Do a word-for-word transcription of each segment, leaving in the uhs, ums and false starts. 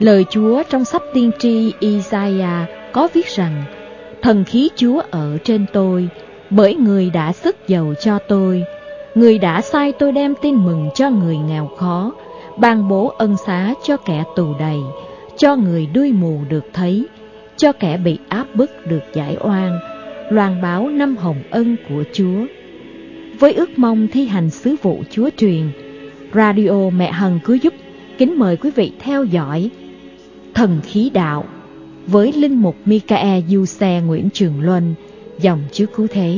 Lời Chúa trong sách tiên tri Isaiah có viết rằng: Thần khí Chúa ở trên tôi, bởi Người đã sức dầu cho tôi. Người đã sai tôi đem tin mừng cho người nghèo khó, ban bố ân xá cho kẻ tù đầy, cho người đuôi mù được thấy, cho kẻ bị áp bức được giải oan, loan báo năm hồng ân của Chúa. Với ước mong thi hành sứ vụ Chúa truyền, Radio Mẹ Hằng Cứu Giúp kính mời quý vị theo dõi Thần Khí Đạo với linh mục Michael Du Xe Nguyễn Trường Luân, dòng Chúa Cứu Thế.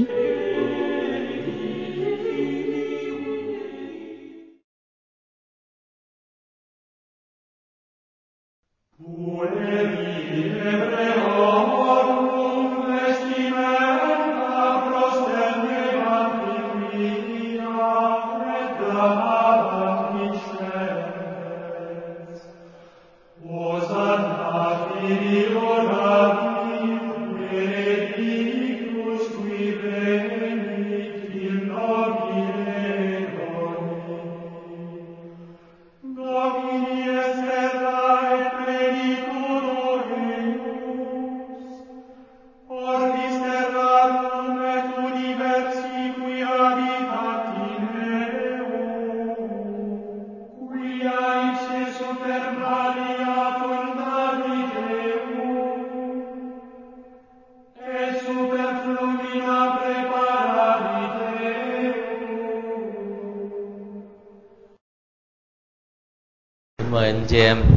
Mời anh chị em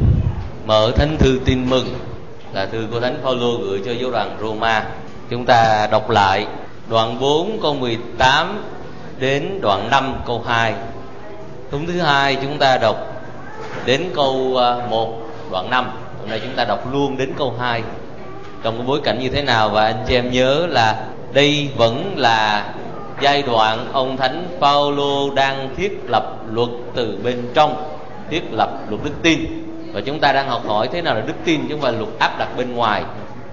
mở thánh thư Tin Mừng, là thư của Thánh Phaolô gửi cho giáo đoàn Roma. Chúng ta đọc lại đoạn bốn câu mười tám đến đoạn năm câu hai. Hôm thứ hai chúng ta đọc đến câu một đoạn năm. Hôm nay chúng ta đọc luôn đến câu hai. Trong cái bối cảnh như thế nào? Và anh chị em nhớ là đây vẫn là giai đoạn ông Thánh Phaolô đang thiết lập luật từ bên trong, thiết lập luật đức tin. Và chúng ta đang học hỏi thế nào là đức tin, chứ không phải luật áp đặt bên ngoài.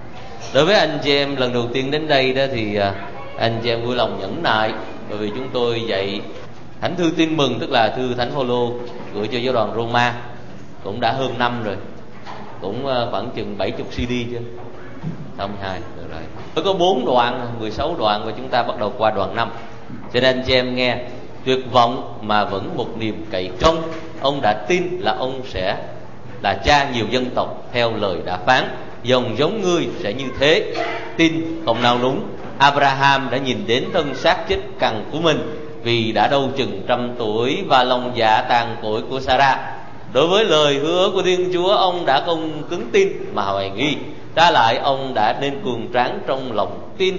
Đối với anh chị em lần đầu tiên đến đây đó thì anh chị em vui lòng nhẫn nại, bởi vì chúng tôi dạy thánh thư Tin Mừng, tức là thư Thánh Phaolô gửi cho giáo đoàn Roma, cũng đã hơn năm rồi, cũng khoảng chừng bảy mươi xê đê chứ. Xong hai được rồi. Mới có bốn đoạn, mười sáu đoạn, và chúng ta bắt đầu qua đoạn năm. Cho nên anh chị em nghe, tuyệt vọng mà vẫn một niềm cậy trông. Ông đã tin là ông sẽ là cha nhiều dân tộc theo lời đã phán. Dòng giống ngươi sẽ như thế. Tin không nào núng. Abraham đã nhìn đến thân xác chết cằn của mình, vì đã đâu chừng trăm tuổi, và lòng dạ tàn cỗi của Sarah. Đối với lời hứa của Thiên Chúa, ông đã không cứng tin mà hoài nghi. Trái lại, ông đã nên cường tráng trong lòng tin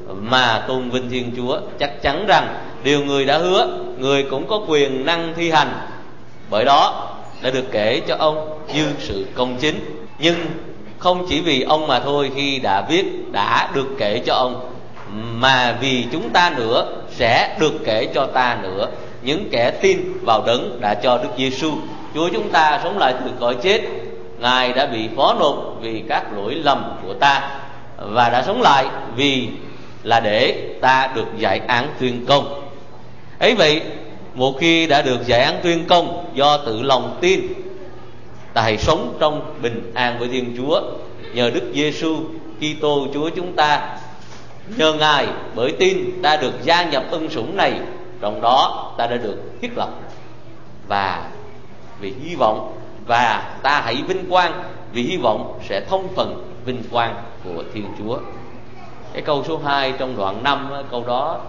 mà tôn vinh Thiên Chúa, chắc chắn rằng điều người đã hứa, người cũng có quyền năng thi hành. Bởi đó đã được kể cho ông như sự công chính. Nhưng không chỉ vì ông mà thôi, khi đã viết đã được kể cho ông, mà vì chúng ta nữa sẽ được kể cho ta nữa, những kẻ tin vào Đấng đã cho Đức Giêsu Chúa chúng ta sống lại từ cõi chết. Ngài đã bị phó nộp vì các lỗi lầm của ta, và đã sống lại vì là để ta được giải án tuyên công. Ấy vậy, một khi đã được giải án tuyên công do tự lòng tin, ta hãy sống trong bình an với Thiên Chúa nhờ Đức Giêsu Kitô Chúa chúng ta. Nhờ Ngài, bởi tin ta được gia nhập ân sủng này, trong đó ta đã được thiết lập, và vì hy vọng, và ta hãy vinh quang vì hy vọng sẽ thông phần vinh quang của Thiên Chúa. Cái câu số hai trong đoạn năm, câu đó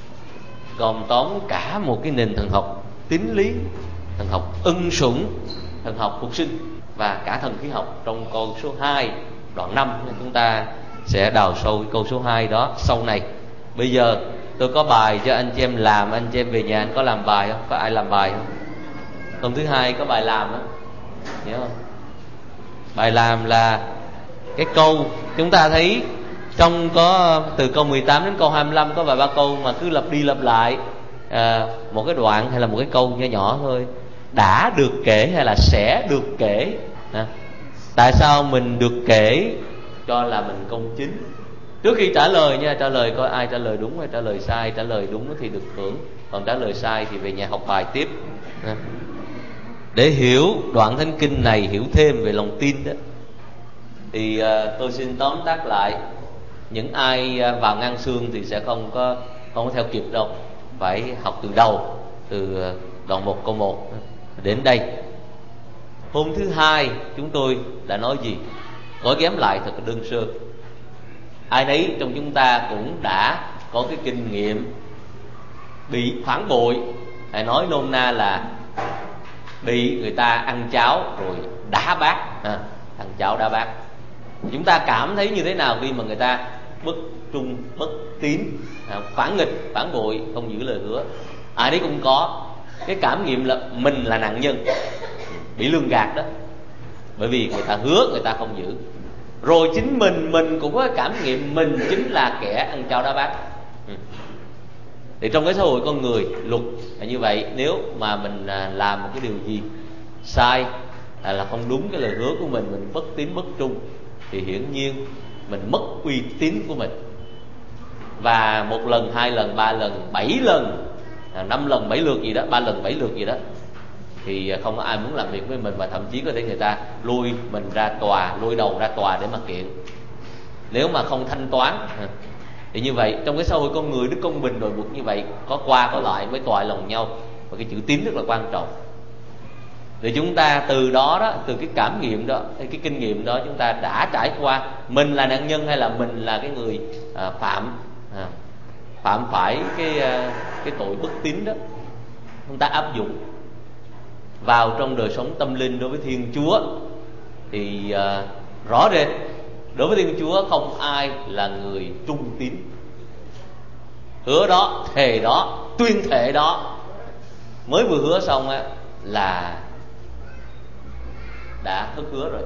gồm tóm cả một cái nền thần học tín lý, thần học ân sủng, thần học phục sinh và cả thần khí học trong câu số hai đoạn năm. Chúng ta sẽ đào sâu cái câu số hai đó sau này. Bây giờ tôi có bài cho anh chị em làm. Anh chị em về nhà anh có làm bài không? Có ai làm bài không? Hôm thứ hai có bài làm á, nhớ không? Bài làm là cái câu chúng ta thấy trong có từ câu mười tám đến câu hai mươi lăm có vài ba câu mà cứ lặp đi lặp lại à, một cái đoạn hay là một cái câu nhỏ nhỏ thôi. Đã được kể hay là sẽ được kể à, tại sao mình được kể cho là mình công chính? Trước khi trả lời nha, trả lời coi ai trả lời đúng hay trả lời sai. Trả lời đúng thì được thưởng, còn trả lời sai thì về nhà học bài tiếp à. Để hiểu đoạn thánh kinh này, hiểu thêm về lòng tin đó, thì uh, tôi xin tóm tắt lại. Những ai uh, vào ngang xương thì sẽ không có không có theo kịp đâu, phải học từ đầu, từ uh, đoạn một câu một đến đây. Hôm thứ hai chúng tôi đã nói gì? Gói ghém lại thật đơn sơ. Ai nấy trong chúng ta cũng đã có cái kinh nghiệm bị phản bội, hay nói nôm na là bị người ta ăn cháo rồi đá bát, à, ăn cháo đá bát. Chúng ta cảm thấy như thế nào khi mà người ta bất trung, bất tín, à, phản nghịch, phản bội, không giữ lời hứa? Ai đấy cũng có cái cảm nghiệm là mình là nạn nhân, bị lường gạt đó, bởi vì người ta hứa người ta không giữ. Rồi chính mình mình cũng có cảm nghiệm mình chính là kẻ ăn cháo đá bát. ừ. Thì trong cái xã hội con người, luật là như vậy. Nếu mà mình làm một cái điều gì sai, là không đúng cái lời hứa của mình, mình bất tín bất trung, thì hiển nhiên mình mất uy tín của mình. Và một lần, hai lần, ba lần, bảy lần, năm lần, bảy lượt gì đó, ba lần, bảy lượt gì đó, thì không có ai muốn làm việc với mình. Và thậm chí có thể người ta lôi mình ra tòa, lôi đầu ra tòa để mà kiện, nếu mà không thanh toán. Thì như vậy trong cái xã hội con người, đức công bình đòi buộc như vậy, có qua có lại mới tòa lòng nhau. Và cái chữ tín rất là quan trọng. Thì chúng ta từ đó đó, từ cái cảm nghiệm đó, cái kinh nghiệm đó, chúng ta đã trải qua. Mình là nạn nhân hay là mình là cái người à, phạm à, phạm phải cái à, cái tội bất tín đó, chúng ta áp dụng vào trong đời sống tâm linh đối với Thiên Chúa. Thì à, rõ rệt đối với Thiên Chúa không ai là người trung tín. Hứa đó, thề đó, tuyên thệ đó, mới vừa hứa xong á là đã thất hứa rồi.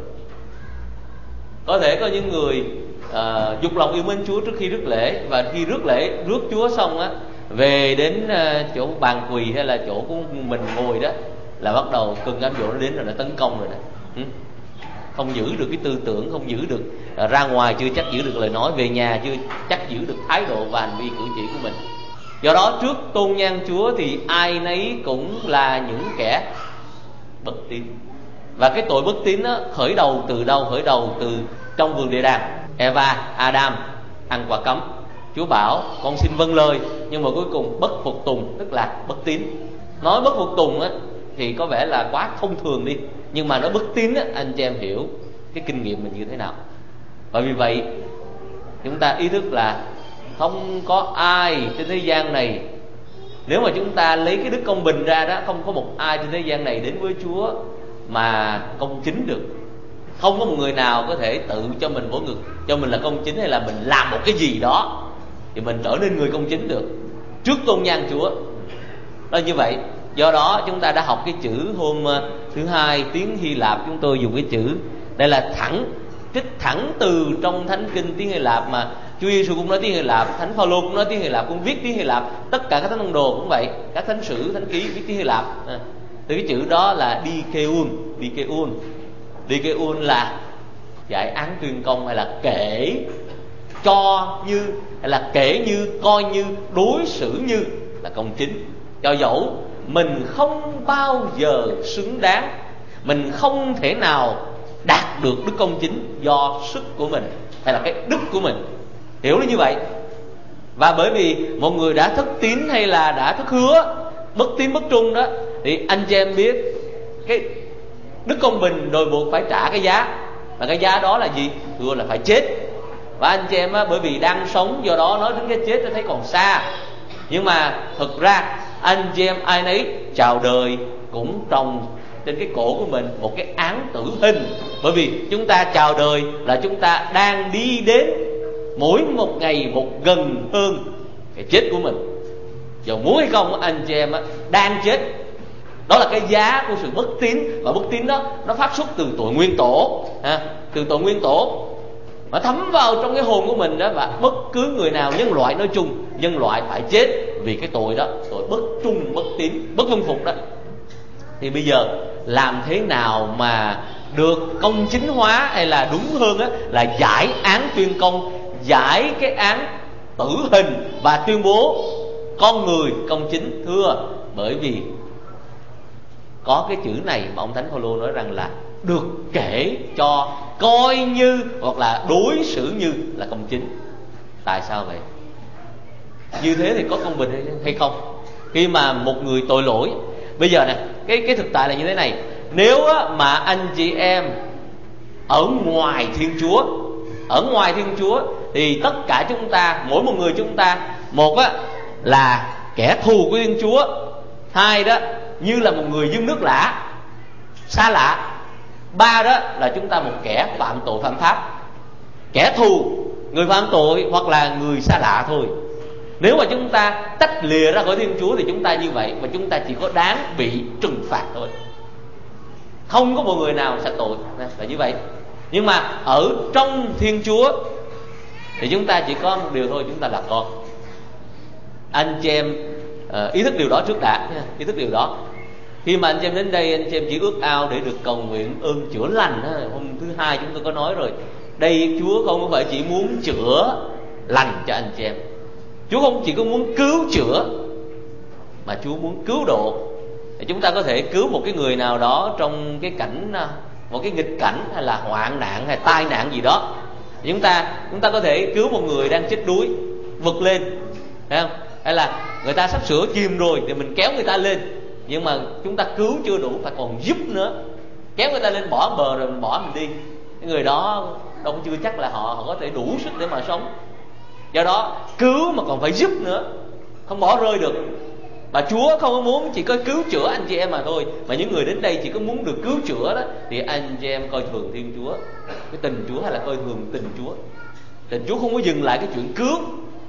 Có thể có những người uh, dục lòng yêu mến Chúa trước khi rước lễ, và khi rước lễ, rước Chúa xong á, về đến uh, chỗ bàn quỳ hay là chỗ của mình ngồi đó, là bắt đầu cơn cám dỗ nó đến rồi, nó tấn công rồi nè. ừ? Không giữ được cái tư tưởng, không giữ được uh, ra ngoài chưa chắc giữ được lời nói, về nhà chưa chắc giữ được thái độ và hành vi cử chỉ của mình. Do đó trước tôn nhan Chúa thì ai nấy cũng là những kẻ bất tín. Và cái tội bất tín đó khởi đầu từ đâu? Khởi đầu từ trong vườn địa đàng. Eva, Adam ăn quả cấm, Chúa bảo con xin vâng lời, nhưng mà cuối cùng bất phục tùng, tức là bất tín. Nói bất phục tùng á thì có vẻ là quá thông thường đi, nhưng mà nói bất tín á, anh chị em hiểu cái kinh nghiệm mình như thế nào. Và vì vậy chúng ta ý thức là không có ai trên thế gian này, nếu mà chúng ta lấy cái đức công bình ra đó, không có một ai trên thế gian này đến với Chúa mà công chính được. Không có một người nào có thể tự cho mình vỗ ngực, cho mình là công chính, hay là mình làm một cái gì đó thì mình trở nên người công chính được trước tôn nhan Chúa. Đó như vậy. Do đó chúng ta đã học cái chữ hôm thứ hai, tiếng Hy Lạp chúng tôi dùng cái chữ, đây là thẳng, trích thẳng từ trong thánh kinh tiếng Hy Lạp mà Chúa Giêsu cũng nói tiếng Hy Lạp, Thánh Phaolô cũng nói tiếng Hy Lạp, cũng viết tiếng Hy Lạp, tất cả các thánh tông đồ cũng vậy, các thánh sử, thánh ký viết tiếng Hy Lạp. À, từ cái chữ đó là dikeun, dikeun, dikeun là giải án tuyên công, hay là kể cho như, hay là kể như, coi như, đối xử như là công chính. Cho dẫu mình không bao giờ xứng đáng, mình không thể nào đạt được đức công chính do sức của mình hay là cái đức của mình, hiểu nó như vậy. Và bởi vì một người đã thất tín hay là đã thất hứa, bất tín bất trung đó, thì anh chị em biết cái đức công bình đòi buộc phải trả cái giá. Và cái giá đó là gì? Thưa là phải chết. Và anh chị em á, bởi vì đang sống, do đó nói đến cái chết nó thấy còn xa. Nhưng mà thực ra anh chị em ai nấy chào đời cũng trồng trên cái cổ của mình một cái án tử hình. Bởi vì chúng ta chào đời là chúng ta đang đi đến mỗi một ngày một gần hơn cái chết của mình. Dù muốn hay không, anh chị em á, đang chết. Đó là cái giá của sự bất tín. Và bất tín đó nó phát xuất từ tội nguyên tổ, ha, từ tội nguyên tổ, nó thấm vào trong cái hồn của mình đó. Và bất cứ người nào, nhân loại nói chung, nhân loại phải chết vì cái tội đó, tội bất trung, bất tín, bất vâng phục đó. Thì bây giờ làm thế nào mà được công chính hóa, hay là đúng hơn á, là giải án tuyên công, giải cái án tử hình và tuyên bố con người công chính? Thưa, bởi vì có cái chữ này mà ông Thánh Phaolô nói rằng là được kể cho, coi như, hoặc là đối xử như là công chính. Tại sao vậy? Như thế thì có công bình hay không? Khi mà một người tội lỗi, bây giờ nè, cái cái thực tại là như thế này. Nếu mà anh chị em ở ngoài Thiên Chúa, ở ngoài Thiên Chúa thì tất cả chúng ta, mỗi một người chúng ta, một á là kẻ thù của Thiên Chúa, hai đó như là một người dân nước lạ, xa lạ, ba đó là chúng ta một kẻ phạm tội phạm pháp. Kẻ thù, người phạm tội hoặc là người xa lạ thôi. Nếu mà chúng ta tách lìa ra khỏi Thiên Chúa thì chúng ta như vậy, và chúng ta chỉ có đáng bị trừng phạt thôi. Không có một người nào sạch tội là như vậy. Nhưng mà ở trong Thiên Chúa thì chúng ta chỉ có một điều thôi, chúng ta là con. Anh chị em uh, ý thức điều đó trước đã nha. Ý thức điều đó. Khi mà anh chị em đến đây, anh chị em chỉ ước ao để được cầu nguyện ơn chữa lành. Hôm thứ hai chúng tôi có nói rồi, đây Chúa không phải chỉ muốn chữa lành cho anh chị em. Chúa không chỉ có muốn cứu chữa, mà Chúa muốn cứu độ. Để chúng ta có thể cứu một cái người nào đó trong cái cảnh, một cái nghịch cảnh hay là hoạn nạn hay tai nạn gì đó. Chúng ta chúng ta có thể cứu một người đang chết đuối, vực lên, thấy không? Hay là người ta sắp sửa chìm rồi thì mình kéo người ta lên. Nhưng mà chúng ta cứu chưa đủ, phải còn giúp nữa. Kéo người ta lên bỏ bờ rồi mình bỏ mình đi, cái người đó đâu có chưa chắc là họ họ có thể đủ sức để mà sống. Do đó cứu mà còn phải giúp nữa, không bỏ rơi được. Và Chúa không có muốn chỉ có cứu chữa anh chị em mà thôi, mà những người đến đây chỉ có muốn được cứu chữa đó, thì anh chị em coi thường Thiên Chúa, cái tình Chúa, hay là coi thường tình Chúa. Tình Chúa không có dừng lại cái chuyện cứu,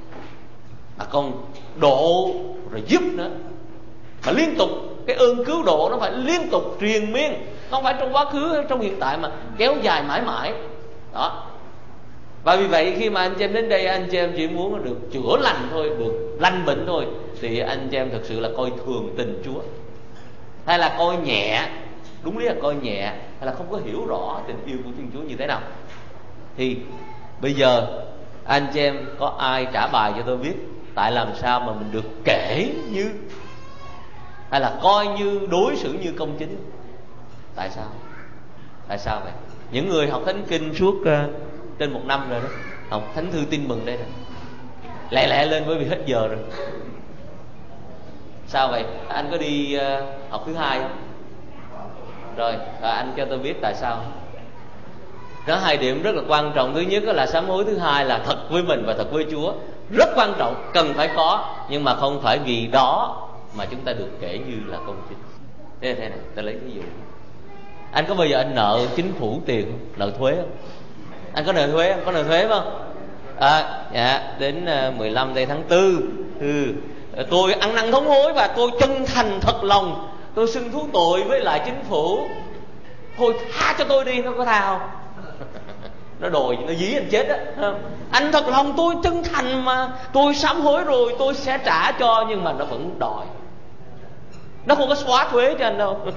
mà còn độ rồi giúp nữa. Mà liên tục, cái ơn cứu độ nó phải liên tục truyền miên, không phải trong quá khứ, trong hiện tại, mà kéo dài mãi mãi đó. Và vì vậy khi mà anh chị em đến đây, anh chị em chỉ muốn được chữa lành thôi, được lành bệnh thôi, thì anh chị em thực sự là coi thường tình Chúa, hay là coi nhẹ, đúng lý là coi nhẹ, hay là không có hiểu rõ tình yêu của Thiên Chúa như thế nào. Thì bây giờ anh chị em có ai trả bài cho tôi biết tại làm sao mà mình được kể như, hay là coi như, đối xử như công chính? Tại sao? Tại sao vậy? Những người học Thánh Kinh suốt uh, trên một năm rồi đó, học Thánh Thư Tin Mừng đây nè, lẹ lẹ lên bởi vì hết giờ rồi. Sao vậy? Anh có đi uh, học thứ hai không? Rồi, à, anh cho tôi biết tại sao. Có hai điểm rất là quan trọng. Thứ nhất là sám hối, thứ hai là thật với mình và thật với Chúa. Rất quan trọng, cần phải có, nhưng mà không phải vì đó mà chúng ta được kể như là công chính. Thế này, này, ta lấy ví dụ. Anh có bao giờ anh nợ chính phủ tiền không? Nợ thuế không? Anh có nợ thuế không? Có nợ thuế không? À, dạ, đến mười lăm đây tháng tư, ừ, tôi ăn năn thống hối và tôi chân thành thật lòng, tôi xưng thú tội với lại chính phủ. Thôi tha cho tôi đi, nó có tha không? Nó đòi, nó dí anh chết á. Anh thật lòng, tôi chân thành mà, tôi sám hối rồi, tôi sẽ trả cho, nhưng mà nó vẫn đòi. Nó không có xóa thuế cho anh đâu.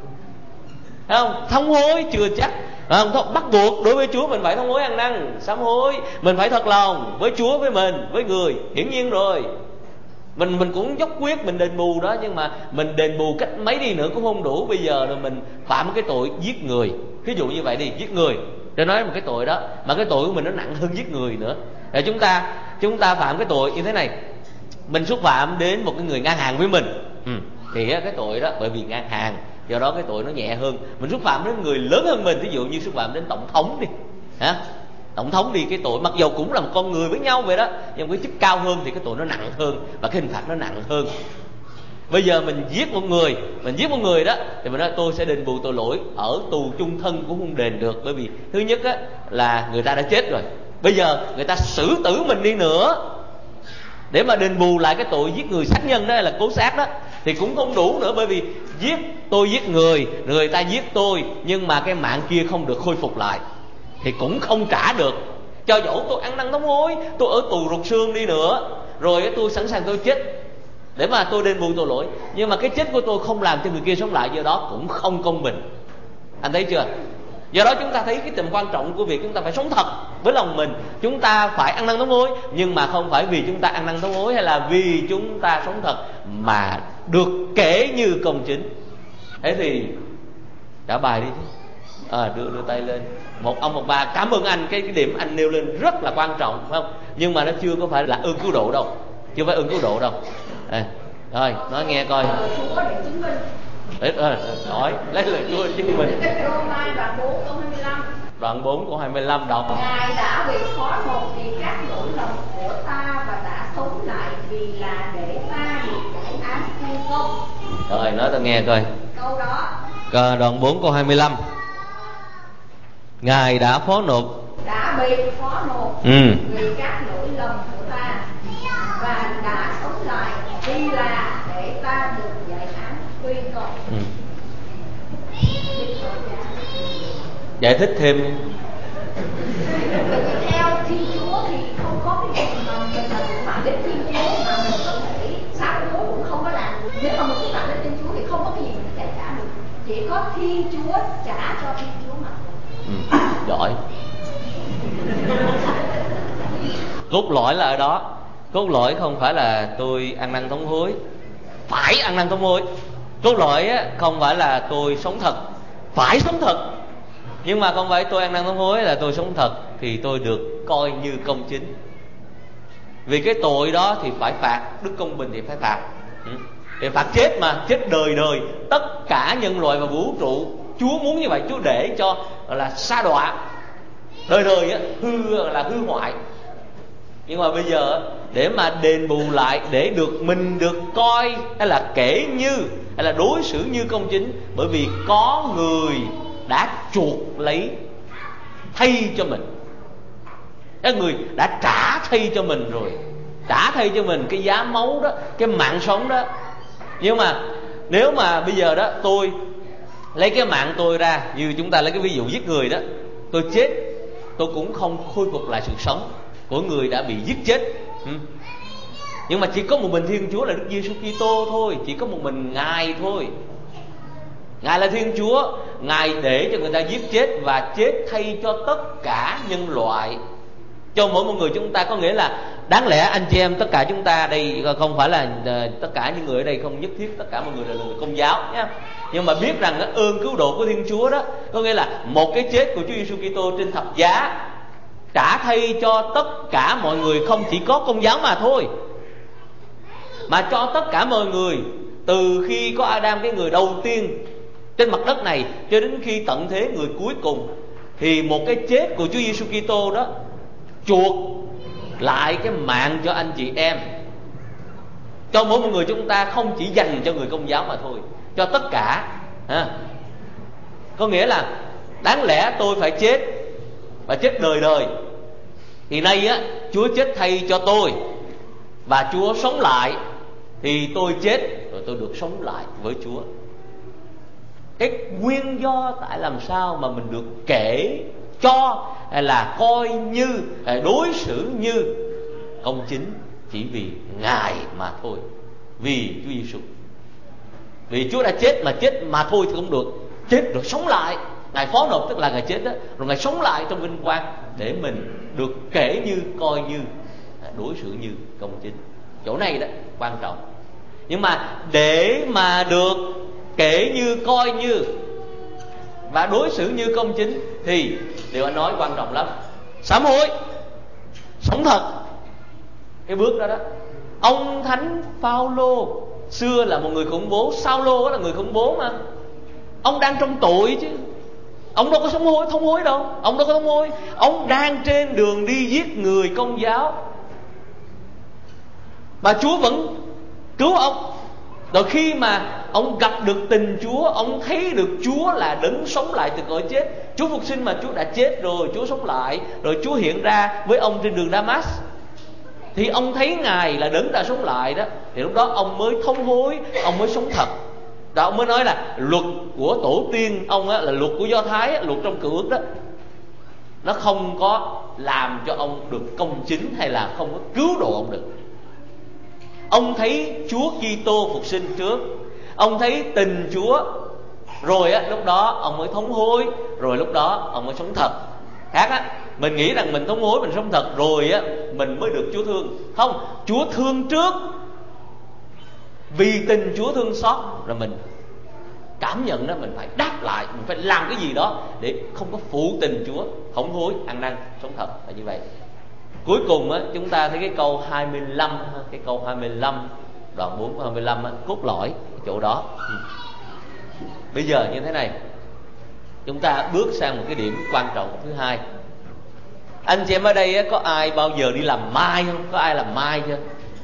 Thấy không? Thống hối chưa chắc, không, bắt buộc đối với Chúa mình phải thống hối ăn năn, sám hối, mình phải thật lòng với Chúa, với mình, với người, hiển nhiên rồi. Mình mình cũng dốc quyết mình đền bù đó, nhưng mà mình đền bù cách mấy đi nữa cũng không đủ. Bây giờ rồi mình phạm cái tội giết người, ví dụ như vậy đi, giết người, để nói một cái tội đó, mà cái tội của mình nó nặng hơn giết người nữa. Rồi chúng ta chúng ta phạm cái tội như thế này, mình xúc phạm đến một cái người ngang hàng với mình, ừ, thì cái tội đó bởi vì ngang hàng, do đó cái tội nó nhẹ hơn. Mình xúc phạm đến người lớn hơn mình, ví dụ như xúc phạm đến tổng thống đi, hả? Tổng thống đi, cái tội mặc dù cũng là một con người với nhau vậy đó, nhưng cái chức cao hơn thì cái tội nó nặng hơn, và cái hình phạt nó nặng hơn. Bây giờ mình giết một người, mình giết một người đó, thì mình nói tôi sẽ đền bù tội lỗi, ở tù chung thân cũng không đền được, bởi vì thứ nhất á, là người ta đã chết rồi. Bây giờ người ta xử tử mình đi nữa để mà đền bù lại cái tội giết người, sát nhân đó, hay là cố sát đó, thì cũng không đủ nữa. Bởi vì giết, tôi giết người, người ta giết tôi, nhưng mà cái mạng kia không được khôi phục lại, thì cũng không trả được. Cho dẫu tôi ăn năn thống hối, tôi ở tù rụt xương đi nữa, rồi tôi sẵn sàng tôi chết để mà tôi đền bù tội lỗi, nhưng mà cái chết của tôi không làm cho người kia sống lại, do đó cũng không công bình. Anh thấy chưa? Do đó chúng ta thấy cái tầm quan trọng của việc chúng ta phải sống thật với lòng mình. Chúng ta phải ăn năn thống hối, nhưng mà không phải vì chúng ta ăn năn thống hối hay là vì chúng ta sống thật mà được kể như công chính. Thế thì trả bài đi chứ. À, đưa đưa tay lên. Một ông một bà, cảm ơn anh, cái, cái điểm anh nêu lên rất là quan trọng, phải không? Nhưng mà nó chưa có phải là ơn cứu độ đâu, chưa phải ơn cứu độ đâu. À, rồi nói nghe coi. Chúa để chứng minh. Đấy, à, nói lấy lời Chúa chứng minh. Roma đoạn bốn câu hai mươi lăm. Đoạn bốn câu hai mươi lăm đọc. Ngài đã bị khó nộp vì các lỗi lầm của ta và đã sống lại vì là để ta được giải án quy công. Rồi nói ta nghe coi. Câu đó. Cờ đoạn bốn câu hai mươi lăm. Ngài đã phó nộp. Đã bị phó nộp ừ. vì các lỗi lầm của ta và đã sống lại vì là để ta được giải án quy công. Ừ. Giải thích thêm. Theo Thiên Chúa thì không có cái gì mà mình là xúc phạm đến Thiên Chúa mà mình có thể sáng bố cũng không có làm. Nếu mà mình xúc phạm đến Thiên Chúa thì không có cái gì mình có thể trả được. Chỉ có Thiên Chúa trả cho Thiên Chúa mà. Ừ, giỏi. Cốt lõi là ở đó. Cốt lõi không phải là tôi ăn năn thống hối, phải ăn năn thống hối. Cốt lõi á, không phải là tôi sống thật, phải sống thật. Nhưng mà không phải tôi ăn năn thống hối là tôi sống thật thì tôi được coi như công chính. Vì cái tội đó thì phải phạt, đức công bình thì phải phạt. ừ. Thì phạt chết mà, chết đời đời. Tất cả nhân loại và vũ trụ, Chúa muốn như vậy, Chúa để cho gọi là sa đọa đời đời á, hư là hư hoại. Nhưng mà bây giờ để mà đền bù lại, để được mình được coi hay là kể như hay là đối xử như công chính, bởi vì có người đã chuộc lấy thay cho mình. Cái người đã trả thay cho mình rồi, trả thay cho mình cái giá máu đó, cái mạng sống đó. Nhưng mà nếu mà bây giờ đó tôi lấy cái mạng tôi ra, như chúng ta lấy cái ví dụ giết người đó, tôi chết, tôi cũng không khôi phục lại sự sống của người đã bị giết chết. ừ. Nhưng mà chỉ có một mình Thiên Chúa là Đức Giêsu Kitô thôi, chỉ có một mình Ngài thôi. Ngài là Thiên Chúa, Ngài để cho người ta giết chết và chết thay cho tất cả nhân loại, cho mỗi một người chúng ta. Có nghĩa là đáng lẽ anh chị em tất cả chúng ta đây, không phải là tất cả những người ở đây, không nhất thiết tất cả mọi người là người Công giáo nhé, nhưng mà biết rằng cái ơn cứu độ của Thiên Chúa đó, có nghĩa là một cái chết của Chúa Giêsu Kitô trên thập giá trả thay cho tất cả mọi người, không chỉ có Công giáo mà thôi, mà cho tất cả mọi người, từ khi có Adam cái người đầu tiên trên mặt đất này cho đến khi tận thế người cuối cùng. Thì một cái chết của Chúa Giêsu Kitô đó chuộc lại cái mạng cho anh chị em, cho mỗi một người chúng ta, không chỉ dành cho người Công giáo mà thôi, cho tất cả. ha. Có nghĩa là đáng lẽ tôi phải chết và chết đời đời, thì nay á Chúa chết thay cho tôi và Chúa sống lại, thì tôi chết rồi tôi được sống lại với Chúa. Cái nguyên do tại làm sao mà mình được kể cho hay là coi như, hay đối xử như công chính, chỉ vì Ngài mà thôi, vì Chúa Giêsu. Vì Chúa đã chết mà chết mà thôi thì không được, chết rồi sống lại. Ngài phó nộp tức là Ngài chết đó, rồi Ngài sống lại trong vinh quang để mình được kể như, coi như, đối xử như công chính. Chỗ này đó quan trọng. Nhưng mà để mà được kể như, coi như và đối xử như công chính thì điều anh nói quan trọng lắm. Sám hối, sống thật, cái bước đó đó. Ông Thánh Phaolô xưa là một người khủng bố, Sao-lô là người khủng bố mà. Ông đang trong tội chứ, ông đâu có sống hối, thông hối đâu. Ông đâu có thông hối, ông đang trên đường đi giết người Công giáo mà Chúa vẫn cứu ông. Rồi khi mà ông gặp được tình Chúa, ông thấy được Chúa là đấng sống lại từ cõi chết, Chúa phục sinh mà Chúa đã chết rồi, Chúa sống lại, rồi Chúa hiện ra với ông trên đường Damas, thì ông thấy Ngài là đấng đã sống lại đó. Thì lúc đó ông mới thông hối, ông mới sống thật. Đó, ông mới nói là luật của tổ tiên ông á, là luật của Do Thái á, luật trong Cựu Ước đó, nó không có làm cho ông được công chính, hay là không có cứu độ ông được. Ông thấy Chúa Kitô phục sinh trước, ông thấy tình Chúa, rồi á, lúc đó ông mới thống hối, rồi lúc đó ông mới sống thật. Khác á, mình nghĩ rằng mình thống hối, mình sống thật rồi á, mình mới được Chúa thương. Không, Chúa thương trước, vì tình Chúa thương xót, rồi mình cảm nhận đó, mình phải đáp lại, mình phải làm cái gì đó để không có phụ tình Chúa, hổng hối, ăn năn, sống thật là như vậy. Cuối cùng á, chúng ta thấy cái câu hai mươi lăm, cái câu hai mươi lăm, đoạn bốn hai mươi lăm á, cốt lõi chỗ đó. Ừ. Bây giờ như thế này, chúng ta bước sang một cái điểm quan trọng thứ hai. Anh chị em ở đây á, có ai bao giờ đi làm mai không? Có ai làm mai chưa?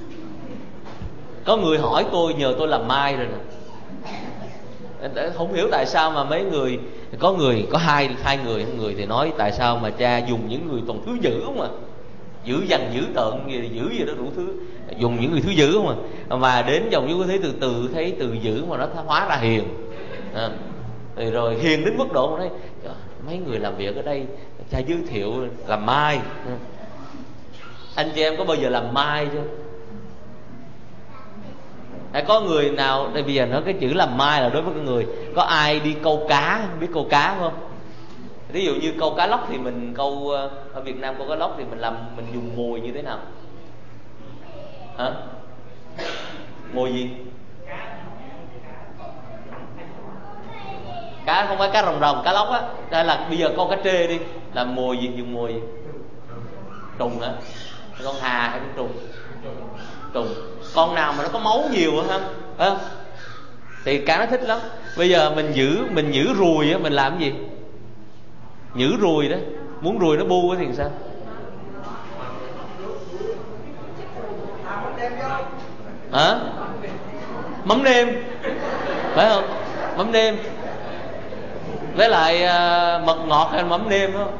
Có người hỏi tôi, nhờ tôi làm mai rồi nè. Không hiểu tại sao mà mấy người, có người, có hai hai người, người thì nói tại sao mà cha dùng những người toàn thứ dữ không à, dữ dằn dữ tợn gì, dữ gì đó đủ thứ, dùng những người thứ dữ không à, mà đến dòng chú có thấy từ từ thấy từ dữ mà nó hóa ra hiền à. Rồi hiền đến mức độ mà nói mấy người làm việc ở đây cha giới thiệu làm mai à. Anh chị em có bao giờ làm mai chưa? Hay có người nào đây bây giờ nói cái chữ làm mai là đối với cái người, có ai đi câu cá, biết câu cá không? Ví dụ như câu cá lóc thì mình câu ở Việt Nam, câu cá lóc thì mình làm, mình dùng mồi như thế nào? Hả? Mồi gì? Cá không phải cá rồng rồng, cá lóc á. Đây là bây giờ câu cá trê đi, làm mồi gì, dùng mồi gì? Trùng hả? Con hà hay con trùng? Trùng. Con nào mà nó có máu nhiều hả? À, thì cá nó thích lắm. Bây giờ mình giữ mình giữ ruồi á, mình làm cái gì? Nhử ruồi đó, muốn ruồi nó bu thì sao? Hả? Mắm nêm, phải không? Mắm nêm với lại uh, mật ngọt hay mắm nêm không?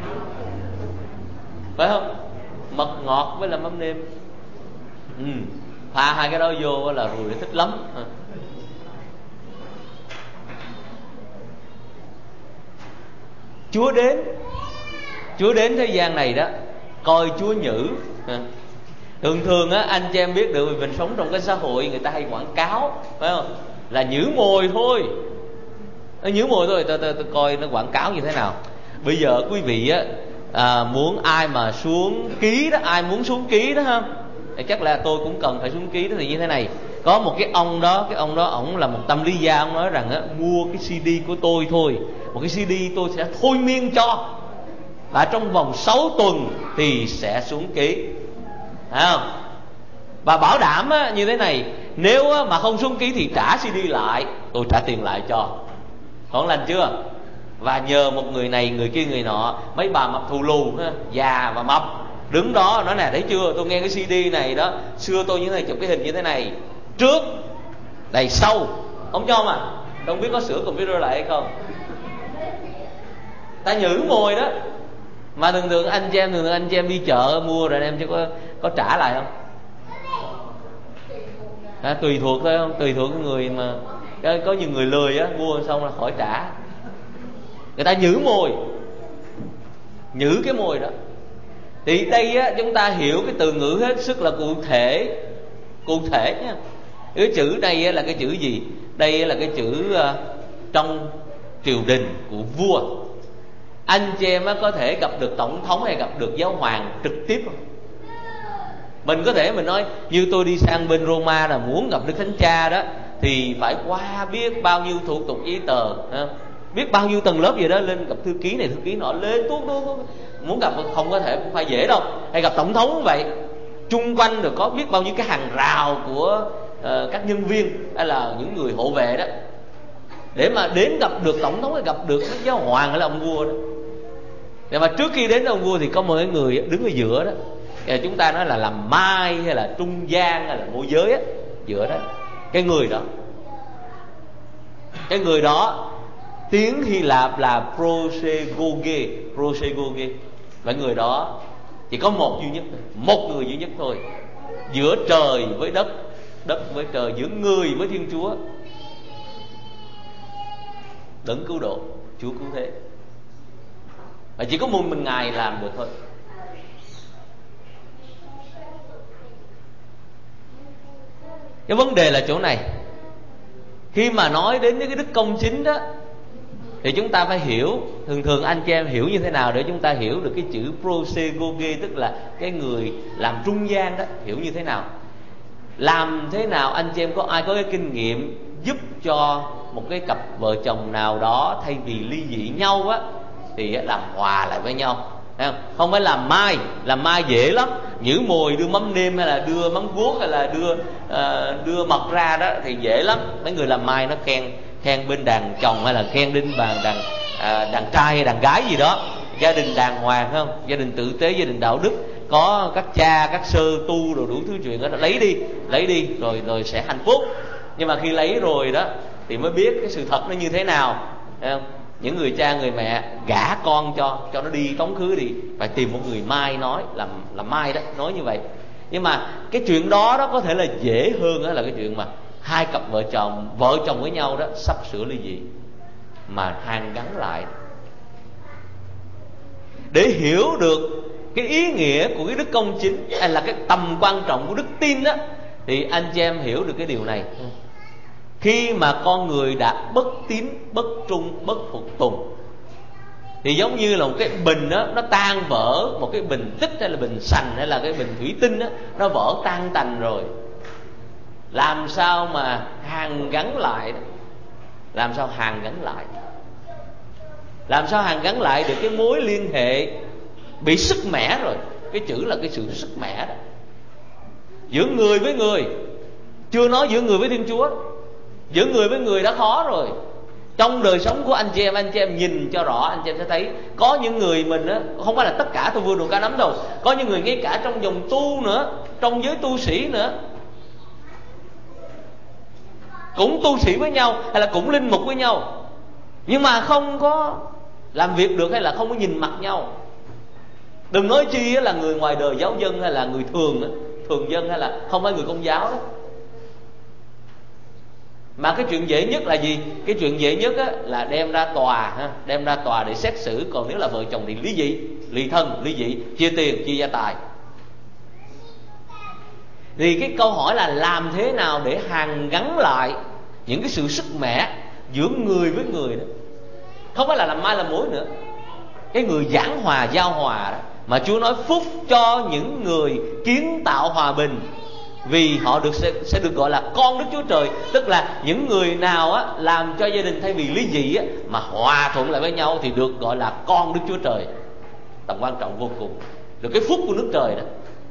Phải không? Mật ngọt với là mắm nêm. Ừ. Pha hai cái đó vô là ruồi nó thích lắm. À. Chúa đến Chúa đến thế gian này đó, coi Chúa nhử. Thường thường á, anh chị em biết được, mình sống trong cái xã hội người ta hay quảng cáo, phải không? Là nhử mồi thôi, nó nhử mồi thôi. Tôi, tôi, tôi coi nó quảng cáo như thế nào. Bây giờ quý vị á, à, muốn ai mà xuống ký đó, ai muốn xuống ký đó ha, thì chắc là tôi cũng cần phải xuống ký đó. Thì như thế này, có một cái ông đó, cái ông đó ổng là một tâm lý gia, ông nói rằng á, mua cái xê đê của tôi thôi, một cái xê đê tôi sẽ thôi miên cho, và trong vòng sáu tuần thì sẽ xuống ký, phải không? Và bảo đảm á, như thế này, nếu á, mà không xuống ký thì trả xê đê lại, tôi trả tiền lại cho. Còn lành chưa? Và nhờ một người này, người kia, người nọ, mấy bà mập thù lù ha, già và mập đứng đó nói nè, thấy chưa, tôi nghe cái xê đê này đó, xưa tôi như thế này, chụp cái hình như thế này, trước đây sau, ông cho mà không biết có sửa computer lại hay không. Ta nhử mồi đó. Mà thường thường anh chị em thường thường anh chị em đi chợ mua rồi anh em chứ có có trả lại không? À, tùy thuộc thôi không? Tùy thuộc cái người mà có, có nhiều người lười á, mua xong là khỏi trả. Người ta nhử mồi, nhử cái mồi đó. Thì đây á, chúng ta hiểu cái từ ngữ hết sức là cụ thể, cụ thể nha. Cái chữ đây á, là cái chữ gì? Đây là cái chữ uh, trong triều đình của vua. Anh chị em á, có thể gặp được tổng thống hay gặp được giáo hoàng trực tiếp không? Mình có thể mình nói như tôi đi sang bên Roma là muốn gặp Đức Thánh Cha đó, thì phải qua biết bao nhiêu thủ tục giấy tờ, biết bao nhiêu tầng lớp gì đó, lên gặp thư ký này thư ký nọ, lên tuốt tuốt tuốt. Muốn gặp không có thể, cũng phải dễ đâu. Hay gặp tổng thống cũng vậy, chung quanh được có biết bao nhiêu cái hàng rào của uh, các nhân viên hay là những người hộ vệ đó, để mà đến gặp được tổng thống hay gặp được các giáo hoàng hay là ông vua đó. Để mà trước khi đến ông vua thì có một người đứng ở giữa đó. Thì chúng ta nói là làm mai hay là trung gian hay là môi giới á, giữa đó. Cái người đó, cái người đó tiếng Hy Lạp là prosegoge, prosegoge. Và người đó chỉ có một duy nhất, một người duy nhất thôi, giữa trời với đất, đất với trời, giữa người với Thiên Chúa, đấng cứu độ, Chúa cứu thế. Và chỉ có một mình Ngài làm được thôi. Cái vấn đề là chỗ này. Khi mà nói đến những cái đức công chính đó, thì chúng ta phải hiểu, thường thường anh chị em hiểu như thế nào để chúng ta hiểu được cái chữ prosegoge, tức là cái người làm trung gian đó, hiểu như thế nào. Làm thế nào anh chị em có ai có cái kinh nghiệm giúp cho một cái cặp vợ chồng nào đó thay vì ly dị nhau á thì làm hòa lại với nhau. Không? không phải làm mai, làm mai dễ lắm. Nhử mồi đưa mắm nêm hay là đưa mắm guốc hay là đưa uh, đưa mật ra đó thì dễ lắm. Mấy người làm mai nó khen khen bên đàn chồng hay là khen bên bàn đàn uh, đàn trai hay đàn gái gì đó. Gia đình đàng hoàng không, gia đình tử tế, gia đình đạo đức, có các cha các sơ tu rồi đủ thứ chuyện đó, lấy đi lấy đi rồi rồi sẽ hạnh phúc. Nhưng mà khi lấy rồi đó thì mới biết cái sự thật nó như thế nào. Thấy không? Những người cha người mẹ gả con cho cho nó đi tống khứ đi, phải tìm một người mai nói, làm làm mai đó, nói như vậy. Nhưng mà cái chuyện đó đó có thể là dễ hơn đó là cái chuyện mà hai cặp vợ chồng vợ chồng với nhau đó sắp sửa ly dị mà hàn gắn lại. Để hiểu được cái ý nghĩa của cái đức công chính hay là cái tầm quan trọng của đức tin đó, thì anh chị em hiểu được cái điều này. Khi mà con người đã bất tín, bất trung, bất phục tùng thì giống như là một cái bình đó, nó tan vỡ, một cái bình tích hay là bình sành hay là cái bình thủy tinh đó, nó vỡ tan tành rồi. Làm sao mà hàn gắn lại đó? Làm sao hàn gắn lại? Làm sao hàn gắn lại được cái mối liên hệ bị sức mẻ rồi? Cái chữ là cái sự sức mẻ đó. Giữa người với người, chưa nói giữa người với Thiên Chúa, giữa người với người đã khó rồi. Trong đời sống của anh chị em, anh chị em nhìn cho rõ, anh chị em sẽ thấy có những người mình á, không phải là tất cả tôi vừa đủ cả nắm đâu, có những người ngay cả trong dòng tu nữa, trong giới tu sĩ nữa, cũng tu sĩ với nhau hay là cũng linh mục với nhau, nhưng mà không có làm việc được hay là không có nhìn mặt nhau. Đừng nói chi là người ngoài đời giáo dân hay là người thường thường dân hay là không phải người Công giáo đó. Mà cái chuyện dễ nhất là gì? Cái chuyện dễ nhất á, là đem ra tòa ha, đem ra tòa để xét xử. Còn nếu là vợ chồng thì ly dị, ly thân, ly dị, chia tiền, chia gia tài. Thì cái câu hỏi là làm thế nào để hàn gắn lại những cái sự sức mẻ giữa người với người đó. Không phải là làm mai làm mối nữa. Cái người giảng hòa, giao hòa đó, mà Chúa nói phúc cho những người kiến tạo hòa bình, vì họ được sẽ, sẽ được gọi là con Đức Chúa Trời. Tức là những người nào á, làm cho gia đình thay vì ly dị á, mà hòa thuận lại với nhau thì được gọi là con Đức Chúa Trời. Tầm quan trọng vô cùng, được cái phúc của nước trời đó.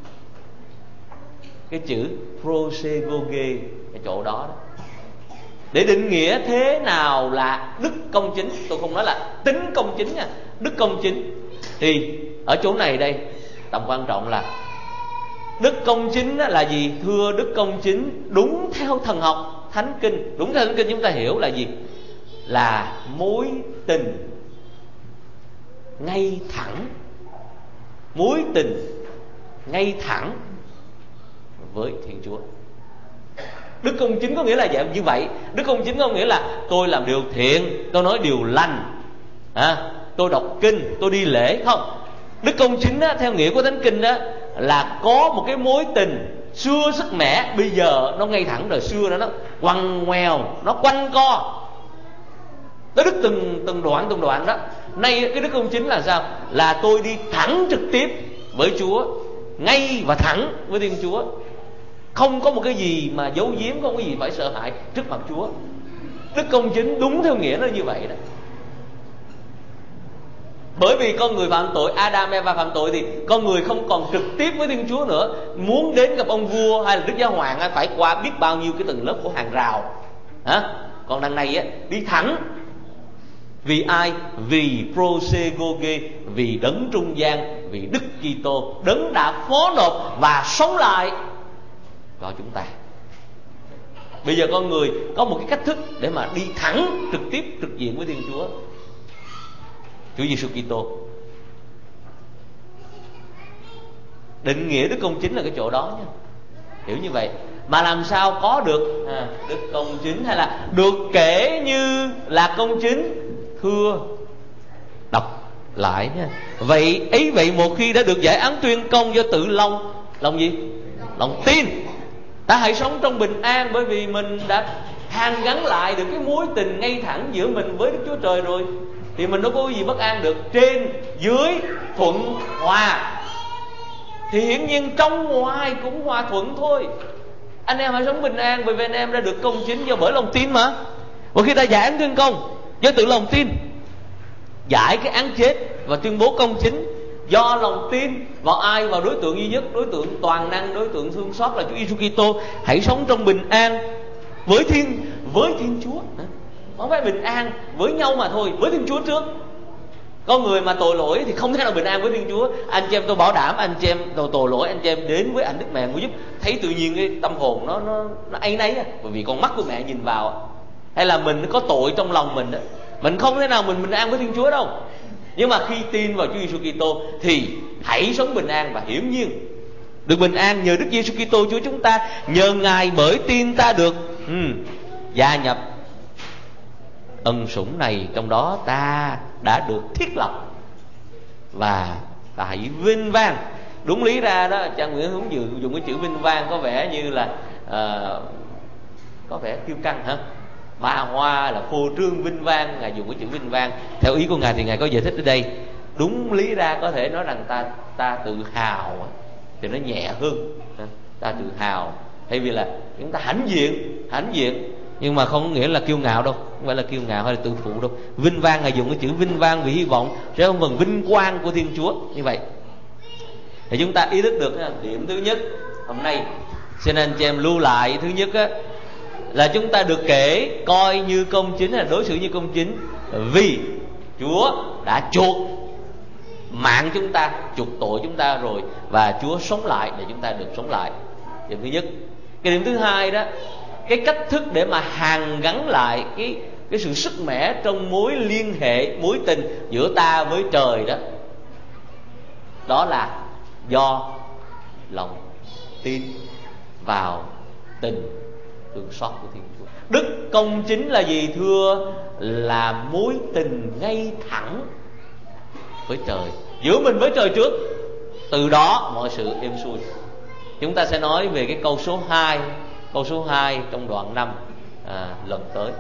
Cái chữ prosegoge cái chỗ đó, đó để định nghĩa thế nào là đức công chính. Tôi không nói là tính công chính nha, đức công chính. Thì ở chỗ này đây tầm quan trọng là đức công chính là gì? Thưa, đức công chính đúng theo thần học thánh kinh, đúng theo thánh kinh chúng ta hiểu là gì? Là mối tình ngay thẳng, mối tình ngay thẳng với Thiên Chúa. Đức công chính có nghĩa là dạng như vậy. Đức công chính có nghĩa là tôi làm điều thiện, tôi nói điều lành, à, tôi đọc kinh, tôi đi lễ. Không, đức công chính á, theo nghĩa của thánh kinh đó, là có một cái mối tình xưa sức mẻ, bây giờ nó ngay thẳng. Đời xưa đó nó quằn ngoèo, nó quanh co, nó đứt từng từng đoạn từng đoạn đó. Nay cái đức công chính là sao? Là tôi đi thẳng trực tiếp với Chúa, ngay và thẳng với Thiên Chúa, không có một cái gì mà giấu giếm, không có gì phải sợ hãi trước mặt Chúa. Đức công chính đúng theo nghĩa nó như vậy đó. Bởi vì con người phạm tội, Adam Eva phạm tội, thì con người không còn trực tiếp với Thiên Chúa nữa. Muốn đến gặp ông vua hay là Đức Giáo Hoàng phải qua biết bao nhiêu cái tầng lớp của hàng rào. Hả? Còn đằng này á, đi thẳng. Vì ai? Vì prosegoge, vì đấng trung gian, vì Đức Kitô, đấng đã phó nộp và sống lại cho chúng ta. Bây giờ con người có một cái cách thức để mà đi thẳng trực tiếp trực diện với Thiên Chúa, Chúa Giêsu Kitô. Định nghĩa đức công chính là cái chỗ đó nha, hiểu như vậy. Mà làm sao có được à, đức công chính hay là được kể như là công chính? Thưa, đọc lại nha. Vậy ấy vậy một khi đã được giải án tuyên công do tự lòng, lòng gì? Lòng tin, ta hãy sống trong bình an, bởi vì mình đã hàn gắn lại được cái mối tình ngay thẳng giữa mình với Đức Chúa Trời rồi, thì mình đâu có gì bất an được. Trên dưới thuận hòa, thì hiển nhiên trong ngoài cũng hòa thuận thôi. Anh em hãy sống bình an, bởi vì anh em đã được công chính do bởi lòng tin mà. Và khi ta giải án tuyên công do tự lòng tin, giải cái án chết và tuyên bố công chính do lòng tin vào ai? Vào đối tượng duy nhất, đối tượng toàn năng, đối tượng thương xót là Chúa Giêsu Kitô. Hãy sống trong bình an với Thiên với Thiên Chúa. Không phải bình an với nhau mà thôi, với Thiên Chúa trước. Con người mà tội lỗi thì không thể nào bình an với Thiên Chúa. Anh chị em tôi bảo đảm, anh chị em tội, tội lỗi anh chị em đến với ảnh Đức Mẹ Ngũ Giúp, thấy tự nhiên cái tâm hồn nó nó nó áy náy, bởi vì con mắt của mẹ nhìn vào. Hay là mình có tội trong lòng mình đó, mình không thể nào mình bình an với Thiên Chúa đâu. Nhưng mà khi tin vào Chúa Giêsu Kitô thì hãy sống bình an, và hiển nhiên được bình an nhờ Đức Giêsu Kitô Chúa chúng ta. Nhờ Ngài bởi tin ta được um, gia nhập ân sủng này, trong đó ta đã được thiết lập và ta hãy vinh vang. Đúng lý ra đó, cha Nguyễn Hướng Dự dùng cái chữ vinh vang có vẻ như là uh, có vẻ kiêu căng hả? Ba hoa là phô trương vinh vang, Ngài dùng cái chữ vinh vang. Theo ý của Ngài thì Ngài có giải thích ở đây, đúng lý ra có thể nói rằng ta ta tự hào thì nó nhẹ hơn. Ta tự hào thay vì là chúng ta hãnh diện, hãnh diện nhưng mà không có nghĩa là kiêu ngạo đâu, không phải là kiêu ngạo hay là tự phụ đâu. Vinh vang, Ngài dùng cái chữ vinh vang vì hy vọng sẽ không phần vinh quang của Thiên Chúa. Như vậy thì chúng ta ý thức được điểm thứ nhất hôm nay, cho nên chị em lưu lại. Thứ nhất á, là chúng ta được kể coi như công chính, là đối xử như công chính, vì Chúa đã chuộc mạng chúng ta, chuộc tội chúng ta rồi, và Chúa sống lại để chúng ta được sống lại. Điểm thứ nhất. Cái điểm thứ hai đó, cái cách thức để mà hàn gắn lại cái cái sự sức mẻ trong mối liên hệ, mối tình giữa ta với trời đó, đó là do lòng tin vào tình thương xót của Thiên Chúa. Đức công chính là gì thưa? Là mối tình ngay thẳng với trời, giữa mình với trời trước, từ đó mọi sự êm xuôi. Chúng ta sẽ nói về cái câu số hai, câu số hai trong đoạn năm à, lần tới.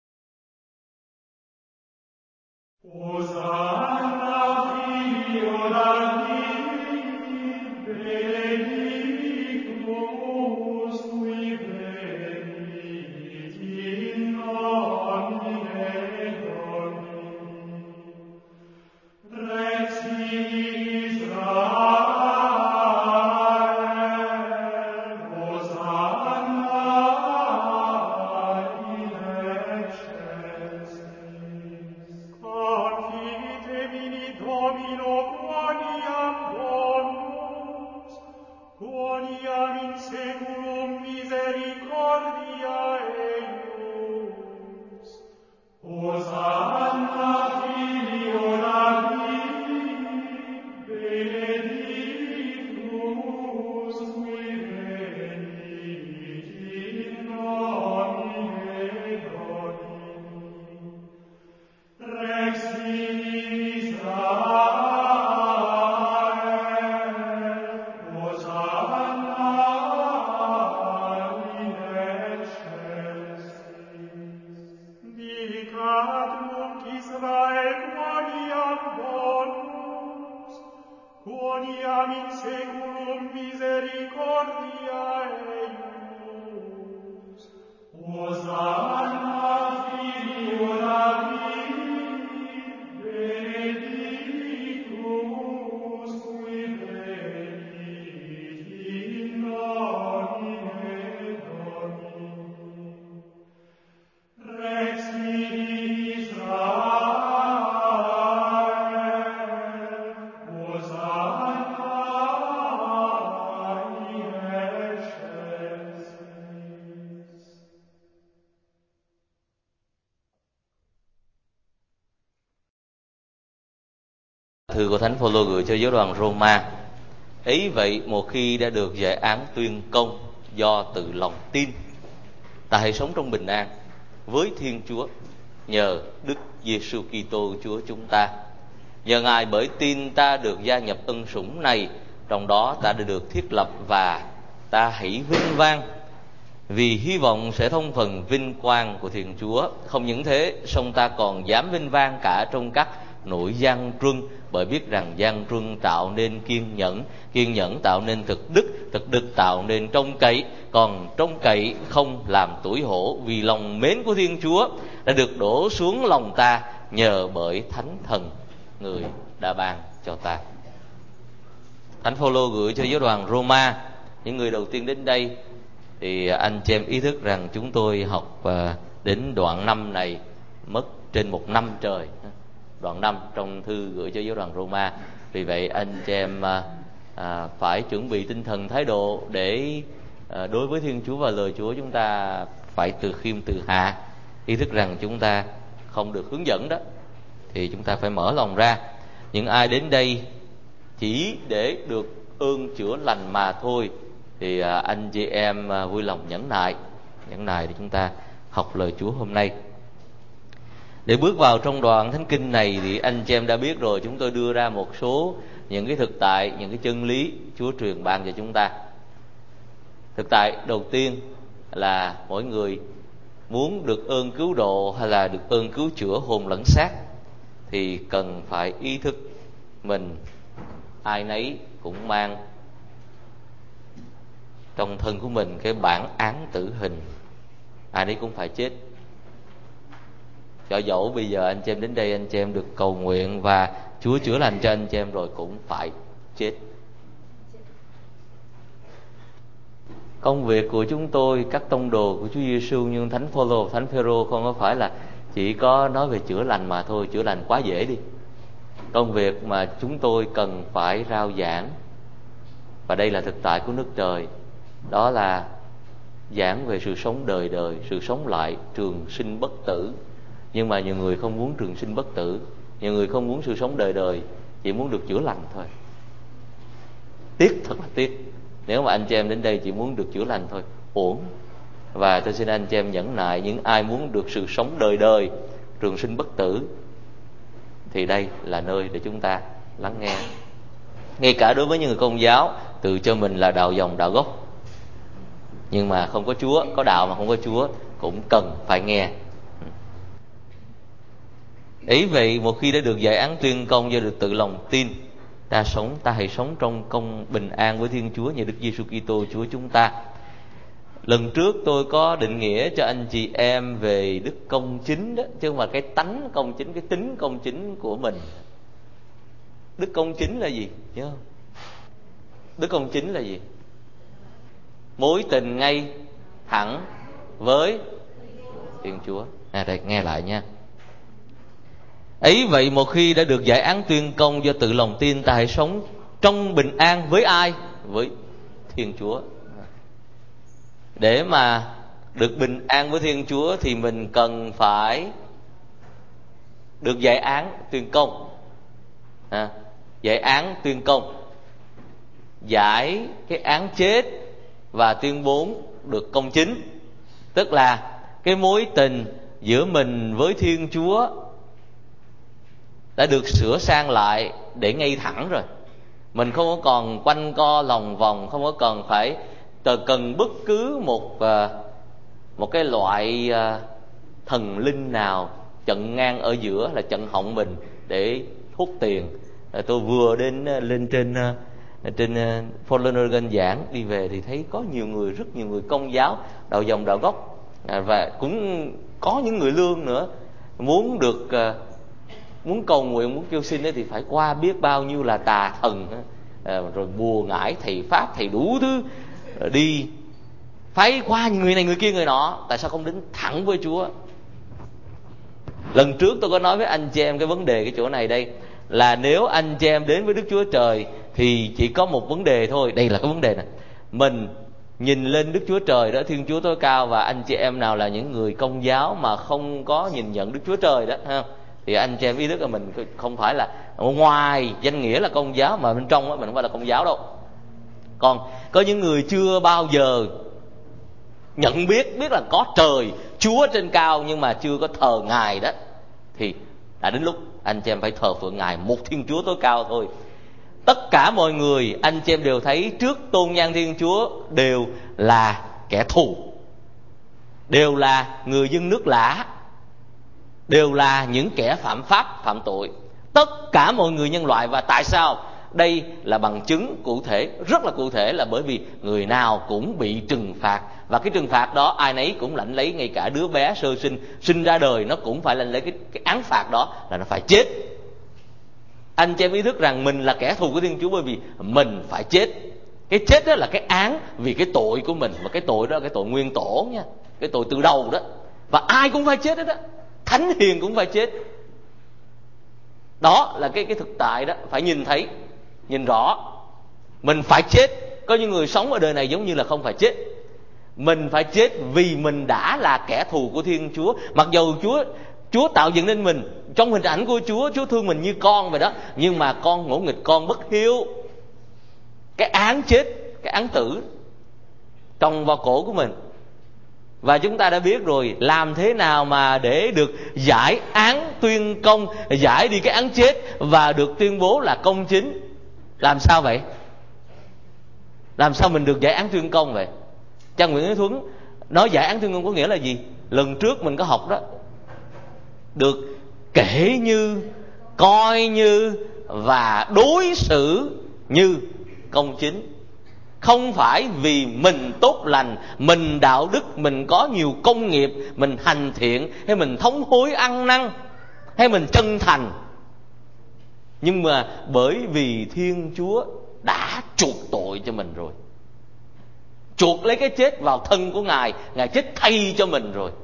Thư của Thánh Phaolô gửi cho giáo đoàn Roma. Ấy vậy, một khi đã được giải án tuyên công do tự lòng tin, ta hãy sống trong bình an với Thiên Chúa nhờ Đức Giêsu Kitô Chúa chúng ta. Nhờ Ngài bởi tin ta được gia nhập ân sủng này, trong đó ta đã được thiết lập, và ta hãy vinh vang vì hy vọng sẽ thông phần vinh quang của Thiên Chúa. Không những thế, song ta còn dám vinh vang cả trong các nỗi gian truân, bởi biết rằng gian truân tạo nên kiên nhẫn, kiên nhẫn tạo nên thực đức, thực đức tạo nên trông cậy, còn trông cậy không làm tủi hổ, vì lòng mến của Thiên Chúa đã được đổ xuống lòng ta nhờ bởi Thánh Thần người đã ban cho ta. Thánh Phaolô gửi cho giáo đoàn Roma, những người đầu tiên đến đây thì anh chị em ý thức rằng chúng tôi học đến đoạn năm này mất trên một năm trời, đoạn năm trong thư gửi cho giáo đoàn Roma. Vì vậy anh chị em à, phải chuẩn bị tinh thần thái độ để à, đối với Thiên Chúa và lời Chúa chúng ta phải từ khiêm từ hạ, ý thức rằng chúng ta không được hướng dẫn đó, thì chúng ta phải mở lòng ra. Những ai đến đây chỉ để được ơn chữa lành mà thôi thì à, anh chị em à, vui lòng nhẫn nại, nhẫn nại để chúng ta học lời Chúa hôm nay. Để bước vào trong đoạn thánh kinh này thì anh chị em đã biết rồi, chúng tôi đưa ra một số những cái thực tại, những cái chân lý Chúa truyền ban cho chúng ta. Thực tại đầu tiên là mỗi người muốn được ơn cứu độ hay là được ơn cứu chữa hồn lẫn xác thì cần phải ý thức mình ai nấy cũng mang trong thân của mình cái bản án tử hình, ai nấy cũng phải chết. Cho dẫu bây giờ anh chị em đến đây anh chị em được cầu nguyện và Chúa chữa lành cho anh chị em rồi cũng phải chết. Công việc của chúng tôi, các tông đồ của Chúa Giêsu như Thánh Phaolô, Thánh Phêrô không có phải là chỉ có nói về chữa lành mà thôi, chữa lành quá dễ đi. Công việc mà chúng tôi cần phải rao giảng, và đây là thực tại của nước trời, đó là giảng về sự sống đời đời, sự sống lại, trường sinh bất tử. Nhưng mà nhiều người không muốn trường sinh bất tử, nhiều người không muốn sự sống đời đời, chỉ muốn được chữa lành thôi. Tiếc, thật là tiếc. Nếu mà anh chị em đến đây chỉ muốn được chữa lành thôi, uổng. Và tôi xin anh chị em nhẫn nại, những ai muốn được sự sống đời đời, trường sinh bất tử, thì đây là nơi để chúng ta lắng nghe. Ngay cả đối với những người Công giáo tự cho mình là đạo dòng đạo gốc, nhưng mà không có Chúa, có đạo mà không có Chúa cũng cần phải nghe. Ấy vậy, một khi đã được giải án tuyên công do được tự lòng tin, ta sống, ta hãy sống trong công bình an với Thiên Chúa nhờ Đức Giêsu Kitô Chúa chúng ta. Lần trước tôi có định nghĩa cho anh chị em về đức công chính đó, chứ không phải cái tánh công chính, cái tính công chính của mình. Đức công chính là gì? Nhớ không? Đức công chính là gì? Mối tình ngay thẳng với Thiên Chúa. À, đây, nghe lại nha. Ấy vậy, một khi đã được giải án tuyên công do tự lòng tin, ta hãy sống trong bình an với ai? Với Thiên Chúa. Để mà được bình an với Thiên Chúa thì mình cần phải được giải án tuyên công. À, giải án tuyên công, giải cái án chết và tuyên bố được công chính. Tức là cái mối tình giữa mình với Thiên Chúa đã được sửa sang lại để ngay thẳng rồi. Mình không có còn quanh co lòng vòng, không có còn phải cần bất cứ một một cái loại thần linh nào chặn ngang ở giữa, là chặn họng mình để hút tiền. Tôi vừa đến lên trên trên Portland Oregon giảng, đi về thì thấy có nhiều người, rất nhiều người Công giáo, đạo dòng đạo gốc, và cũng có những người lương nữa, muốn được muốn cầu nguyện, muốn kêu xin ấy thì phải qua biết bao nhiêu là tà thần, rồi bùa ngải, thầy pháp, thầy đủ thứ, đi phải qua người này người kia người nọ. Tại sao không đến thẳng với Chúa? Lần trước tôi có nói với anh chị em cái vấn đề cái chỗ này đây, là nếu anh chị em đến với Đức Chúa Trời thì chỉ có một vấn đề thôi. Đây là cái vấn đề này. Mình nhìn lên Đức Chúa Trời đó, Thiên Chúa tối cao, và anh chị em nào là những người Công giáo mà không có nhìn nhận Đức Chúa Trời đó ha, thì anh chị em ý thức là mình không phải là ngoài danh nghĩa là Công giáo, mà bên trong đó, mình không phải là Công giáo đâu. Còn có những người chưa bao giờ nhận biết biết là có trời Chúa trên cao, nhưng mà chưa có thờ Ngài đó, thì đã đến lúc anh chị em phải thờ phượng Ngài, một Thiên Chúa tối cao thôi. Tất cả mọi người anh chị em đều thấy trước tôn nhan Thiên Chúa đều là kẻ thù, đều là người dân nước lạ, đều là những kẻ phạm pháp, phạm tội. tất cả mọi người nhân loại. Và tại sao? Đây là bằng chứng cụ thể, rất là cụ thể, là bởi vì người nào cũng bị trừng phạt. Và cái trừng phạt đó ai nấy cũng lãnh lấy, ngay cả đứa bé sơ sinh sinh ra đời nó cũng phải lãnh lấy cái, cái án phạt đó, là nó phải chết. Anh chị em ý thức rằng mình là kẻ thù của Thiên Chúa bởi vì mình phải chết. Cái chết đó là cái án vì cái tội của mình, và cái tội đó là cái tội nguyên tổ nha, cái tội từ đầu đó. Và ai cũng phải chết đó, đó. Thánh hiền cũng phải chết. Đó là cái, cái thực tại đó, phải nhìn thấy, nhìn rõ. Mình phải chết. Có những người sống ở đời này giống như là không phải chết. Mình phải chết vì mình đã là kẻ thù của Thiên Chúa. Mặc dù Chúa Chúa tạo dựng nên mình trong hình ảnh của Chúa, Chúa thương mình như con vậy đó, nhưng mà con ngỗ nghịch, con bất hiếu. Cái án chết, cái án tử trồng vào cổ của mình. Và chúng ta đã biết rồi, làm thế nào mà để được giải án tuyên công, giải đi cái án chết và được tuyên bố là công chính? Làm sao vậy? Làm sao mình được giải án tuyên công vậy? Cha Nguyễn Thế Thuấn nói giải án tuyên công có nghĩa là gì? Lần trước mình có học đó, được kể như, coi như và đối xử như công chính. Không phải vì mình tốt lành, mình đạo đức, mình có nhiều công nghiệp, mình hành thiện, hay mình thống hối ăn năn, hay mình chân thành, nhưng mà bởi vì Thiên Chúa đã chuộc tội cho mình rồi, chuộc lấy cái chết vào thân của Ngài, Ngài chết thay cho mình rồi.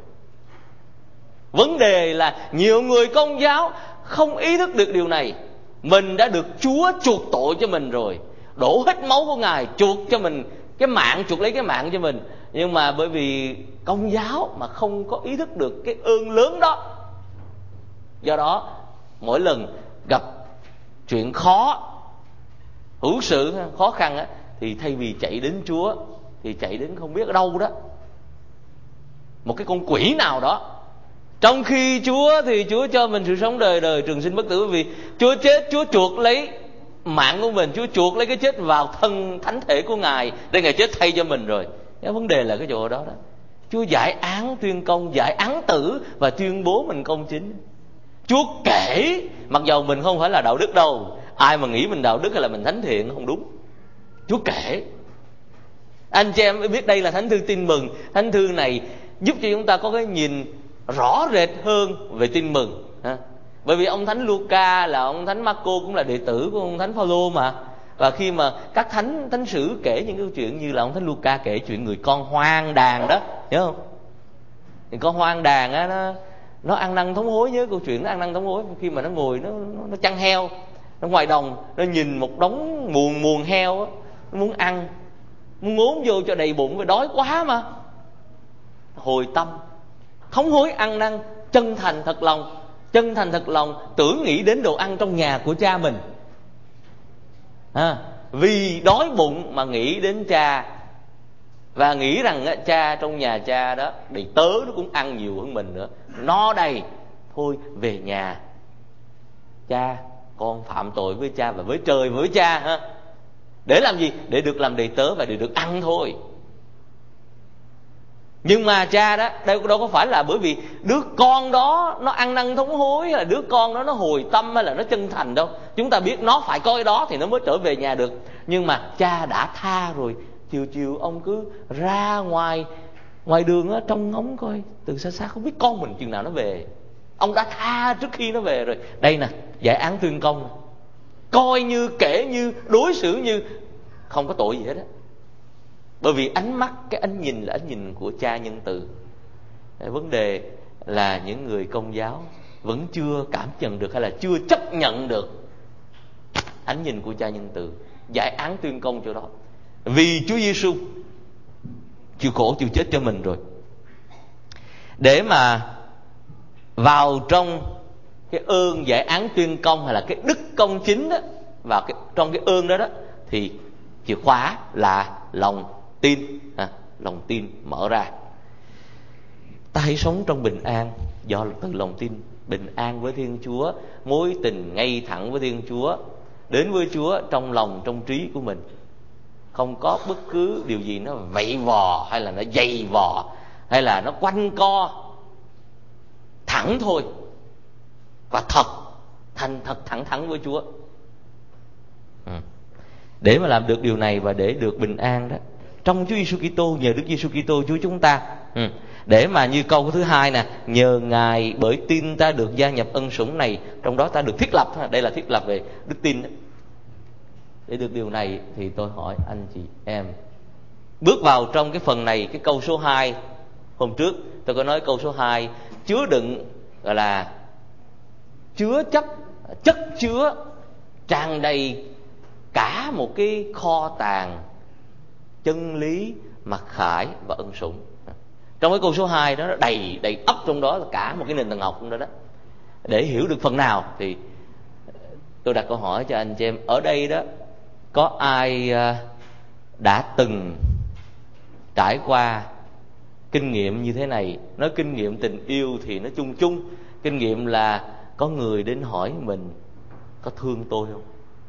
Vấn đề là nhiều người Công giáo không ý thức được điều này. Mình đã được Chúa chuộc tội cho mình rồi, đổ hết máu của Ngài chuộc cho mình cái mạng, chuộc lấy cái mạng cho mình. Nhưng mà bởi vì Công giáo mà không có ý thức được cái ơn lớn đó, do đó mỗi lần gặp chuyện khó, hữu sự khó khăn á, thì thay vì chạy đến Chúa thì chạy đến không biết ở đâu đó, một cái con quỷ nào đó. Trong khi Chúa thì Chúa cho mình sự sống đời đời trường sinh bất tử, bởi vì Chúa chết, Chúa chuộc lấy mạng của mình, Chúa chuộc lấy cái chết vào thân thánh thể của Ngài để Ngài chết thay cho mình rồi. Cái vấn đề là cái chỗ đó đó. Chúa giải án tuyên công, giải án tử và tuyên bố mình công chính. Chúa kể, mặc dầu mình không phải là đạo đức đâu. Ai mà nghĩ mình đạo đức hay là mình thánh thiện không đúng. Chúa kể. Anh chị em biết đây là thánh thư tin mừng. Thánh thư này giúp cho chúng ta có cái nhìn rõ rệt hơn về tin mừng. Bởi vì ông thánh Luca là ông thánh Marco cũng là đệ tử của ông thánh Phaolô mà. Và khi mà các thánh thánh sử kể những câu chuyện như là ông thánh Luca kể chuyện người con hoang đàn đó, nhớ không? Thì con hoang đàn á, nó nó ăn năn thống hối. Nhớ câu chuyện nó ăn năn thống hối khi mà nó ngồi nó nó, nó chăn heo, nó ngoài đồng, nó nhìn một đống muồng muồng heo á, nó muốn ăn, muốn ngốn vô cho đầy bụng, vì đói quá mà. Hồi tâm, thống hối ăn năn, chân thành thật lòng, chân thành thật lòng tưởng nghĩ đến đồ ăn trong nhà của cha mình. À, vì đói bụng mà nghĩ đến cha, và nghĩ rằng á, cha trong nhà cha đó đầy tớ nó cũng ăn nhiều hơn mình nữa, no đầy, thôi về nhà. Cha, con phạm tội với cha và với trời với cha ha. Để làm gì? Để được làm đầy tớ và để được ăn thôi. Nhưng mà cha đó, đâu, đâu có phải là bởi vì đứa con đó nó ăn năn thống hối, hay là đứa con đó nó hồi tâm, hay là nó chân thành đâu. Chúng ta biết nó phải có cái đó thì nó mới trở về nhà được. Nhưng mà cha đã tha rồi. Chiều chiều ông cứ ra ngoài ngoài đường á, trông ngóng coi từ xa xa không biết con mình chừng nào nó về. Ông đã tha trước khi nó về rồi. Đây nè, giải án tuyên công, coi như, kể như, đối xử như không có tội gì hết á. Bởi vì ánh mắt, cái ánh nhìn là ánh nhìn của cha nhân từ. Vấn đề là những người Công giáo vẫn chưa cảm nhận được, hay là chưa chấp nhận được ánh nhìn của cha nhân từ, giải án tuyên công chỗ đó. Vì Chúa Giêsu chịu khổ chịu chết cho mình rồi, để mà vào trong cái ơn giải án tuyên công, hay là cái đức công chính đó, vào cái, trong cái ơn đó đó, thì chìa khóa là lòng tin, à, lòng tin mở ra. Ta hãy sống trong bình an do từ lòng tin, bình an với Thiên Chúa, mối tình ngay thẳng với Thiên Chúa, đến với Chúa trong lòng, trong trí của mình. Không có bất cứ điều gì nó vạy vò, hay là nó dày vò, hay là nó quanh co. Thẳng thôi, và thật, thành thật thẳng thắn với Chúa. Ừ. Để mà làm được điều này và để được bình an đó trong Chúa Giêsu Kitô, nhờ Đức Giêsu Kitô Chúa chúng ta. Ừ. Để mà như câu thứ hai nè, nhờ Ngài bởi tin ta được gia nhập ân sủng này, trong đó ta được thiết lập. Đây là thiết lập về đức tin đó. Để được điều này thì tôi hỏi anh chị em, bước vào trong cái phần này, cái câu số hai, hôm trước tôi có nói câu số hai chứa đựng, gọi là chứa chất chất chứa tràn đầy cả một cái kho tàng chân lý, mặc khải và ân sủng. Trong cái câu số hai đó, nó đầy đầy ắp trong đó là cả một cái nền tảng học trong đó đó. Để hiểu được phần nào thì tôi đặt câu hỏi cho anh chị em, ở đây đó có ai đã từng trải qua kinh nghiệm như thế này? Nói kinh nghiệm tình yêu thì nó chung chung. Kinh nghiệm là có người đến hỏi mình có thương tôi không?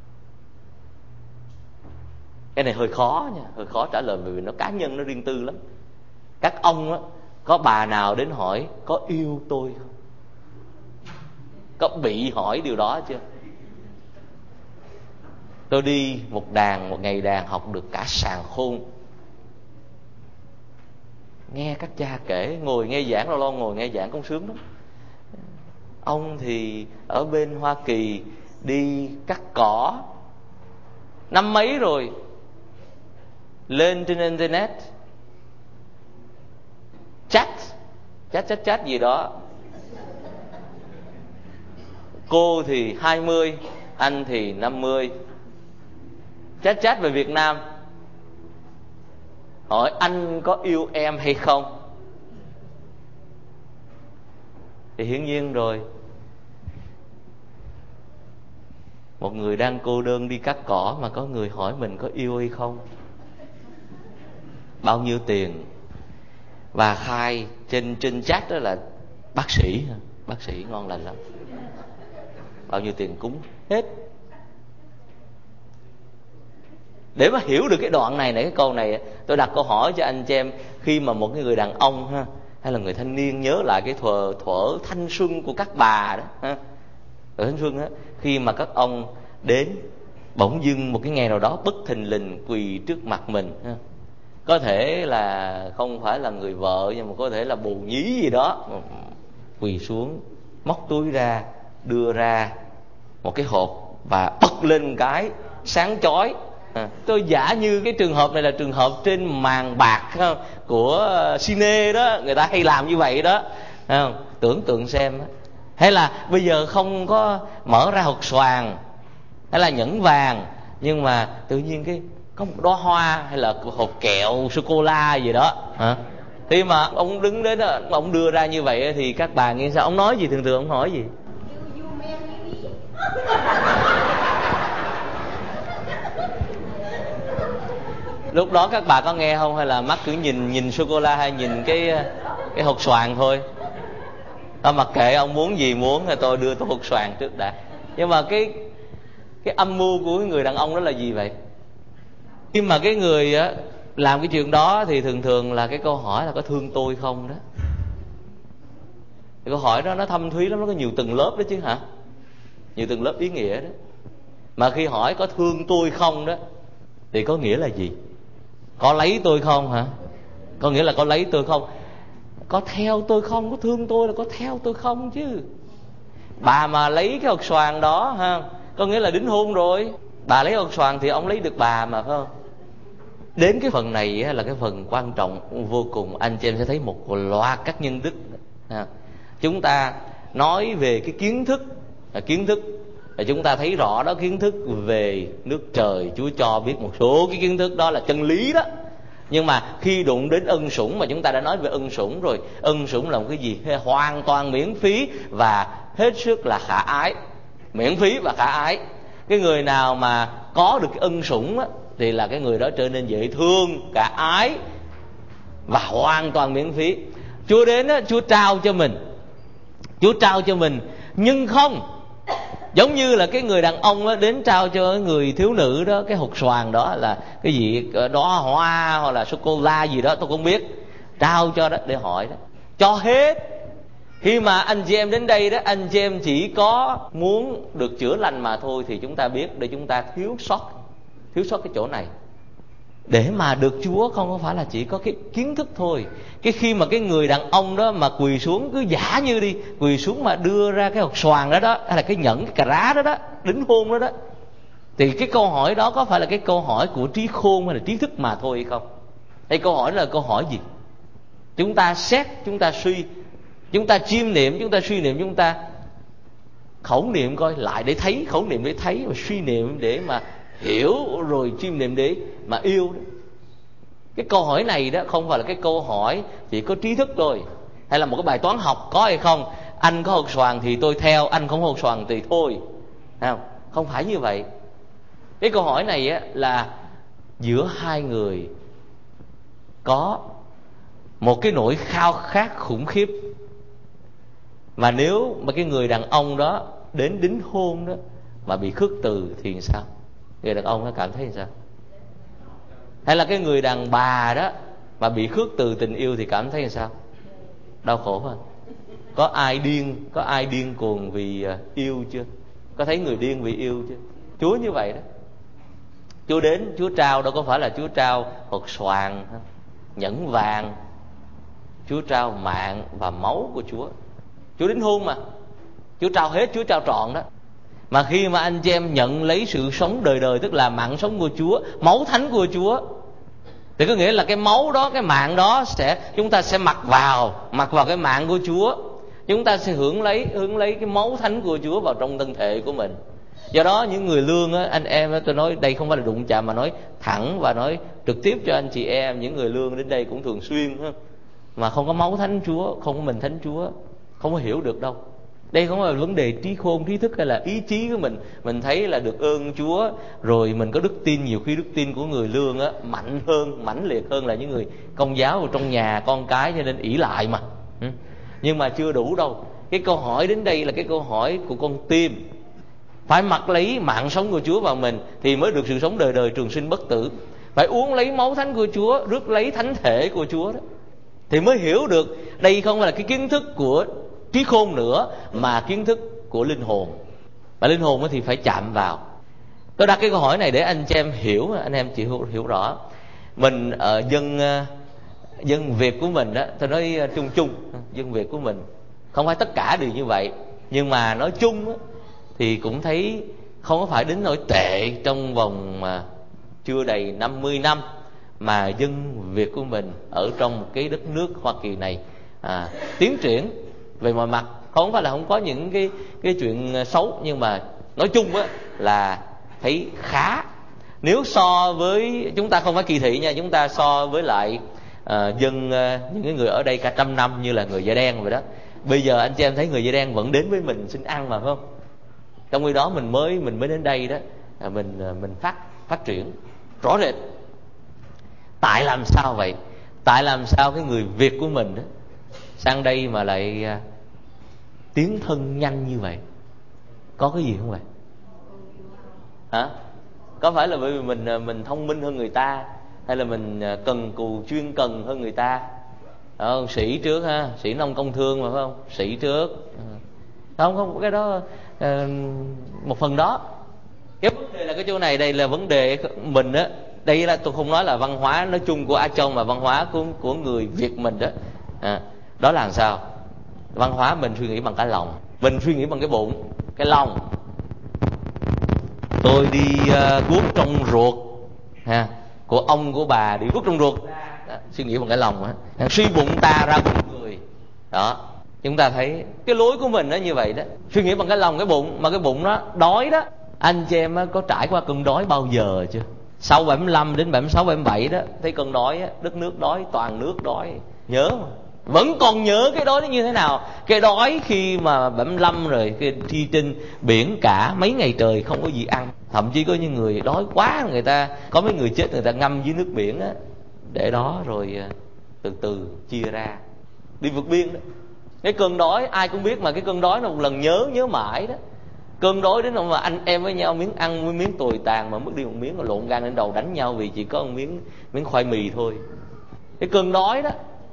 Cái này hơi khó nha, hơi khó trả lời vì nó cá nhân, nó riêng tư lắm. Các ông á, có bà nào đến hỏi có yêu tôi không? Có bị hỏi điều đó chưa? Tôi đi một đàn, một ngày đàn học được cả sàn khôn. Nghe các cha kể, ngồi nghe giảng, lâu lâu ngồi nghe giảng cũng sướng lắm. Ông thì ở bên Hoa Kỳ đi cắt cỏ năm mấy rồi, lên trên internet chat chat chat chat gì đó. Cô thì hai mươi, anh thì năm mươi. Chat chat về Việt Nam, hỏi anh có yêu em hay không? Thì hiển nhiên rồi, một người đang cô đơn đi cắt cỏ mà có người hỏi mình có yêu hay không, bao nhiêu tiền, và khai trên trên chat đó là bác sĩ, bác sĩ ngon lành lắm, bao nhiêu tiền cúng hết. Để mà hiểu được cái đoạn này này, cái câu này, tôi đặt câu hỏi cho anh chị em, khi mà một cái người đàn ông ha, hay là người thanh niên nhớ lại cái thuở, thuở thanh xuân của các bà đó ha, thuở thanh xuân á, khi mà các ông đến bỗng dưng một cái ngày nào đó bất thình lình quỳ trước mặt mình ha. Có thể là không phải là người vợ, nhưng mà có thể là bồ nhí gì đó, quỳ xuống móc túi ra, đưa ra một cái hộp và bật lên cái sáng chói. À, tôi giả như cái trường hợp này là trường hợp trên màn bạc không, của cine đó, người ta hay làm như vậy đó, không? Tưởng tượng xem đó. Hay là bây giờ không có mở ra hộp xoàn hay là nhẫn vàng, nhưng mà tự nhiên cái có một đóa hoa hay là hộp kẹo sô cô la gì đó hả? Khi mà ông đứng đến đó, ông đưa ra như vậy thì các bà nghĩ sao? Ông nói gì? Thường thường ông hỏi gì? Lúc đó các bà có nghe không, hay là mắt cứ nhìn nhìn sô cô la hay nhìn cái cái hộp xoàn thôi? Tôi mặc kệ ông muốn gì muốn, thì tôi đưa tôi hộp xoàn trước đã. Nhưng mà cái cái âm mưu của cái người đàn ông đó là gì vậy? Khi mà cái người á làm cái chuyện đó thì thường thường là cái câu hỏi là có thương tôi không đó. Cái câu hỏi đó nó thâm thúy lắm, nó có nhiều tầng lớp đó chứ hả? Nhiều tầng lớp ý nghĩa đó. Mà khi hỏi có thương tôi không đó thì có nghĩa là gì? Có lấy tôi không hả? Có nghĩa là có lấy tôi không? Có theo tôi không? Có thương tôi là có theo tôi không chứ. Bà mà lấy cái hột xoàn đó ha, có nghĩa là đính hôn rồi. Bà lấy hột xoàn thì ông lấy được bà mà, phải không? Đến cái phần này là cái phần quan trọng vô cùng. Anh chị em sẽ thấy một loạt các nhân đức. Chúng ta nói về cái kiến thức, kiến thức chúng ta thấy rõ đó, kiến thức về nước trời. Chúa cho biết một số cái kiến thức đó là chân lý đó. Nhưng mà khi đụng đến ân sủng, mà chúng ta đã nói về ân sủng rồi, ân sủng là một cái gì hoàn toàn miễn phí và hết sức là khả ái. Miễn phí và khả ái. Cái người nào mà có được cái ân sủng á, thì là cái người đó trở nên dễ thương, khả ái và hoàn toàn miễn phí. Chúa đến á, Chúa trao cho mình, Chúa trao cho mình, nhưng không giống như là cái người đàn ông đó đến trao cho người thiếu nữ đó cái hột xoàn đó là cái gì, đóa hoa hoặc là sô cô la gì đó tôi không biết, trao cho đó để hỏi đó, cho hết. Khi mà anh chị em đến đây đó, anh chị em chỉ có muốn được chữa lành mà thôi, thì chúng ta biết để chúng ta thiếu sót thiếu sót cái chỗ này. Để mà được Chúa không có phải là chỉ có cái kiến thức thôi. Cái khi mà cái người đàn ông đó mà quỳ xuống, cứ giả như đi, quỳ xuống mà đưa ra cái hột xoàn đó đó, hay là cái nhẫn, cái cà rá đó đó, đính hôn đó đó, thì cái câu hỏi đó có phải là cái câu hỏi của trí khôn hay là trí thức mà thôi hay không? Hay câu hỏi đó là câu hỏi gì? Chúng ta xét, chúng ta suy, chúng ta chiêm niệm, chúng ta suy niệm, chúng ta khẩu niệm coi lại để thấy, khẩu niệm để thấy, và suy niệm để mà hiểu, rồi chiêm niệm để mà yêu đó. Cái câu hỏi này đó không phải là cái câu hỏi chỉ có trí thức thôi, hay là một cái bài toán học có hay không. Anh có hột xoàn thì tôi theo, anh không có hột xoàn thì thôi. Không, không phải như vậy. Cái câu hỏi này á là giữa hai người có một cái nỗi khao khát khủng khiếp, mà nếu mà cái người đàn ông đó đến đính hôn đó mà bị khước từ thì sao? Người đàn ông nó cảm thấy sao? Hay là cái người đàn bà đó mà bị khước từ tình yêu thì cảm thấy sao? Đau khổ không? Có ai điên, có ai điên cuồng vì yêu chưa? Có thấy người điên vì yêu chưa? Chúa như vậy đó. Chúa đến, Chúa trao đâu có phải là Chúa trao hột xoàn, nhẫn vàng. Chúa trao mạng và máu của Chúa. Chúa đính hôn mà, Chúa trao hết, Chúa trao trọn đó. Mà khi mà anh chị em nhận lấy sự sống đời đời, tức là mạng sống của Chúa, máu thánh của Chúa, thì có nghĩa là cái máu đó, cái mạng đó sẽ chúng ta sẽ mặc vào, mặc vào cái mạng của Chúa. Chúng ta sẽ hưởng lấy hưởng lấy cái máu thánh của Chúa vào trong thân thể của mình. Do đó những người lương á, anh em á, tôi nói đây không phải là đụng chạm mà nói thẳng và nói trực tiếp cho anh chị em, những người lương đến đây cũng thường xuyên ha, mà không có máu thánh Chúa, không có mình thánh Chúa, không có hiểu được đâu. Đây không phải là vấn đề trí khôn, trí thức hay là ý chí của mình. Mình thấy là được ơn Chúa, rồi mình có đức tin. Nhiều khi đức tin của người lương á mạnh hơn, mãnh liệt hơn là những người công giáo ở trong nhà con cái, cho nên ỷ lại mà. Nhưng mà chưa đủ đâu. Cái câu hỏi đến đây là cái câu hỏi của con tim. Phải mặc lấy mạng sống của Chúa vào mình thì mới được sự sống đời đời trường sinh bất tử. Phải uống lấy máu thánh của Chúa, rước lấy thánh thể của Chúa đó, thì mới hiểu được đây không phải là cái kiến thức của trí khôn nữa, mà kiến thức của linh hồn. Và linh hồn thì phải chạm vào. Tôi đặt cái câu hỏi này để anh chị em hiểu, anh em chỉ hiểu, hiểu rõ. Mình ở dân dân Việt của mình đó, tôi nói chung chung, dân Việt của mình không phải tất cả đều như vậy, nhưng mà nói chung đó, thì cũng thấy không có phải đến nỗi tệ. Trong vòng mà chưa đầy năm mươi năm mà dân Việt của mình ở trong một cái đất nước Hoa Kỳ này à, tiến triển về mọi mặt. Không phải là không có những cái cái chuyện xấu, nhưng mà nói chung á là thấy khá. Nếu so với, chúng ta không phải kỳ thị nha, chúng ta so với lại à, dân à, những cái người ở đây cả trăm năm như là người da đen vậy đó. Bây giờ anh chị em thấy người da đen vẫn đến với mình xin ăn mà, phải không? Trong khi đó mình mới mình mới đến đây đó, à, mình mình phát phát triển rõ rệt. Tại làm sao vậy? Tại làm sao cái người Việt của mình đó sang đây mà lại à, tiến thân nhanh như vậy? Có cái gì không vậy? Hả? Có phải là bởi vì mình mình thông minh hơn người ta, hay là mình cần cù chuyên cần hơn người ta? Không, sĩ trước ha, sĩ nông công thương mà, phải không? Sĩ trước. Không, không, cái đó à, một phần đó. Cái vấn đề là cái chỗ này, đây là vấn đề mình á. Đây là tôi không nói là văn hóa nói chung của Á Châu, mà văn hóa của của người Việt mình đó. À, đó là làm sao? Văn hóa mình suy nghĩ bằng cái lòng, mình suy nghĩ bằng cái bụng, cái lòng. Tôi đi uh, guốc trong ruột ha, của ông của bà đi guốc trong ruột, đó, suy nghĩ bằng cái lòng á. Suy bụng ta ra bụng người. Đó, chúng ta thấy cái lối của mình nó như vậy đó, suy nghĩ bằng cái lòng cái bụng, mà cái bụng nó đói đó. Anh chị em có trải qua cơn đói bao giờ chưa? Sau bảy mươi lăm đến bảy mươi sáu, bảy mươi bảy đó, thấy cơn đói á, đất nước đói, toàn nước đói, nhớ mà. Vẫn còn nhớ cái đói nó như thế nào. Cái đói khi mà bảy mươi lăm rồi, cái đi trên biển cả mấy ngày trời không có gì ăn. Thậm chí có những người đói quá, người ta có mấy người chết người ta ngâm dưới nước biển á, để đó rồi từ từ chia ra đi vượt biên đó. Cái cơn đói ai cũng biết mà, cái cơn đói nó một lần nhớ nhớ mãi đó. Cơn đói đến mà anh em với nhau miếng ăn với miếng tồi tàn, mà mất đi một miếng là lộn gan lên đầu đánh nhau vì chỉ có một miếng miếng khoai mì thôi. Cái cơn đói đó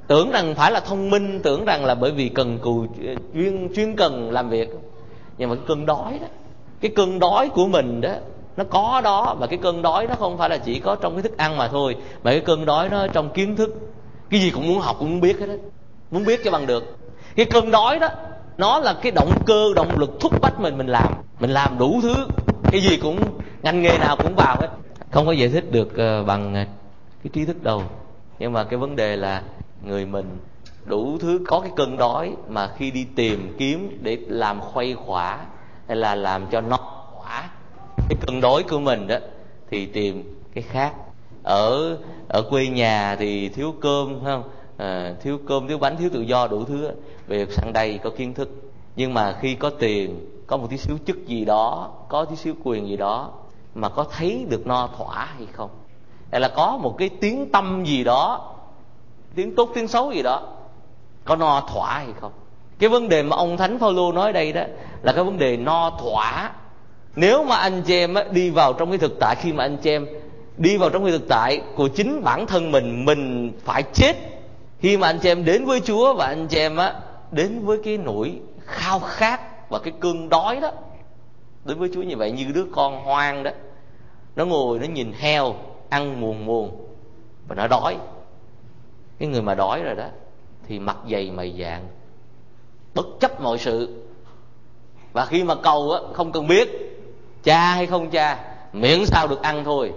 tưởng rằng phải là thông minh, tưởng rằng là bởi vì cần cù chuyên chuyên cần làm việc. Nhưng mà cái cơn đói đó, cái cơn đói của mình đó, nó có đó. Và cái cơn đói nó không phải là chỉ có trong cái thức ăn mà thôi, mà cái cơn đói nó trong kiến thức. Cái gì cũng muốn học, cũng muốn biết hết đó, muốn biết cho bằng được. Cái cơn đói đó, nó là cái động cơ, động lực thúc bách mình mình làm, mình làm đủ thứ, cái gì cũng, ngành nghề nào cũng vào hết. Không có giải thích được bằng cái trí thức đâu. Nhưng mà cái vấn đề là người mình đủ thứ có cái cơn đói, mà khi đi tìm kiếm để làm khuây khỏa hay là làm cho nó khỏa cái cơn đói của mình đó, thì tìm cái khác. Ở ở quê nhà thì thiếu cơm, phải không? À, thiếu cơm, thiếu bánh, thiếu tự do, đủ thứ. Về sang đây có kiến thức. Nhưng mà khi có tiền, có một tí xíu chức gì đó, có tí xíu quyền gì đó, mà có thấy được no thỏa hay không? Hay là có một cái tiếng tâm gì đó, tiếng tốt tiếng xấu gì đó, có no thỏa hay không? Cái vấn đề mà ông Thánh Phaolô nói đây đó là cái vấn đề no thỏa. Nếu mà anh chị em đi vào trong cái thực tại, khi mà anh chị em đi vào trong cái thực tại của chính bản thân mình, mình phải chết. Khi mà anh chị em đến với Chúa, và anh chị em á đến với cái nỗi khao khát và cái cơn đói đó, đến với Chúa như vậy, như đứa con hoang đó, nó ngồi nó nhìn heo ăn muồn muồn và nó đói. Cái người mà đói rồi đó thì mặt dày mày dạn, bất chấp mọi sự. Và khi mà cầu á, không cần biết cha hay không cha, miễn sao được ăn thôi.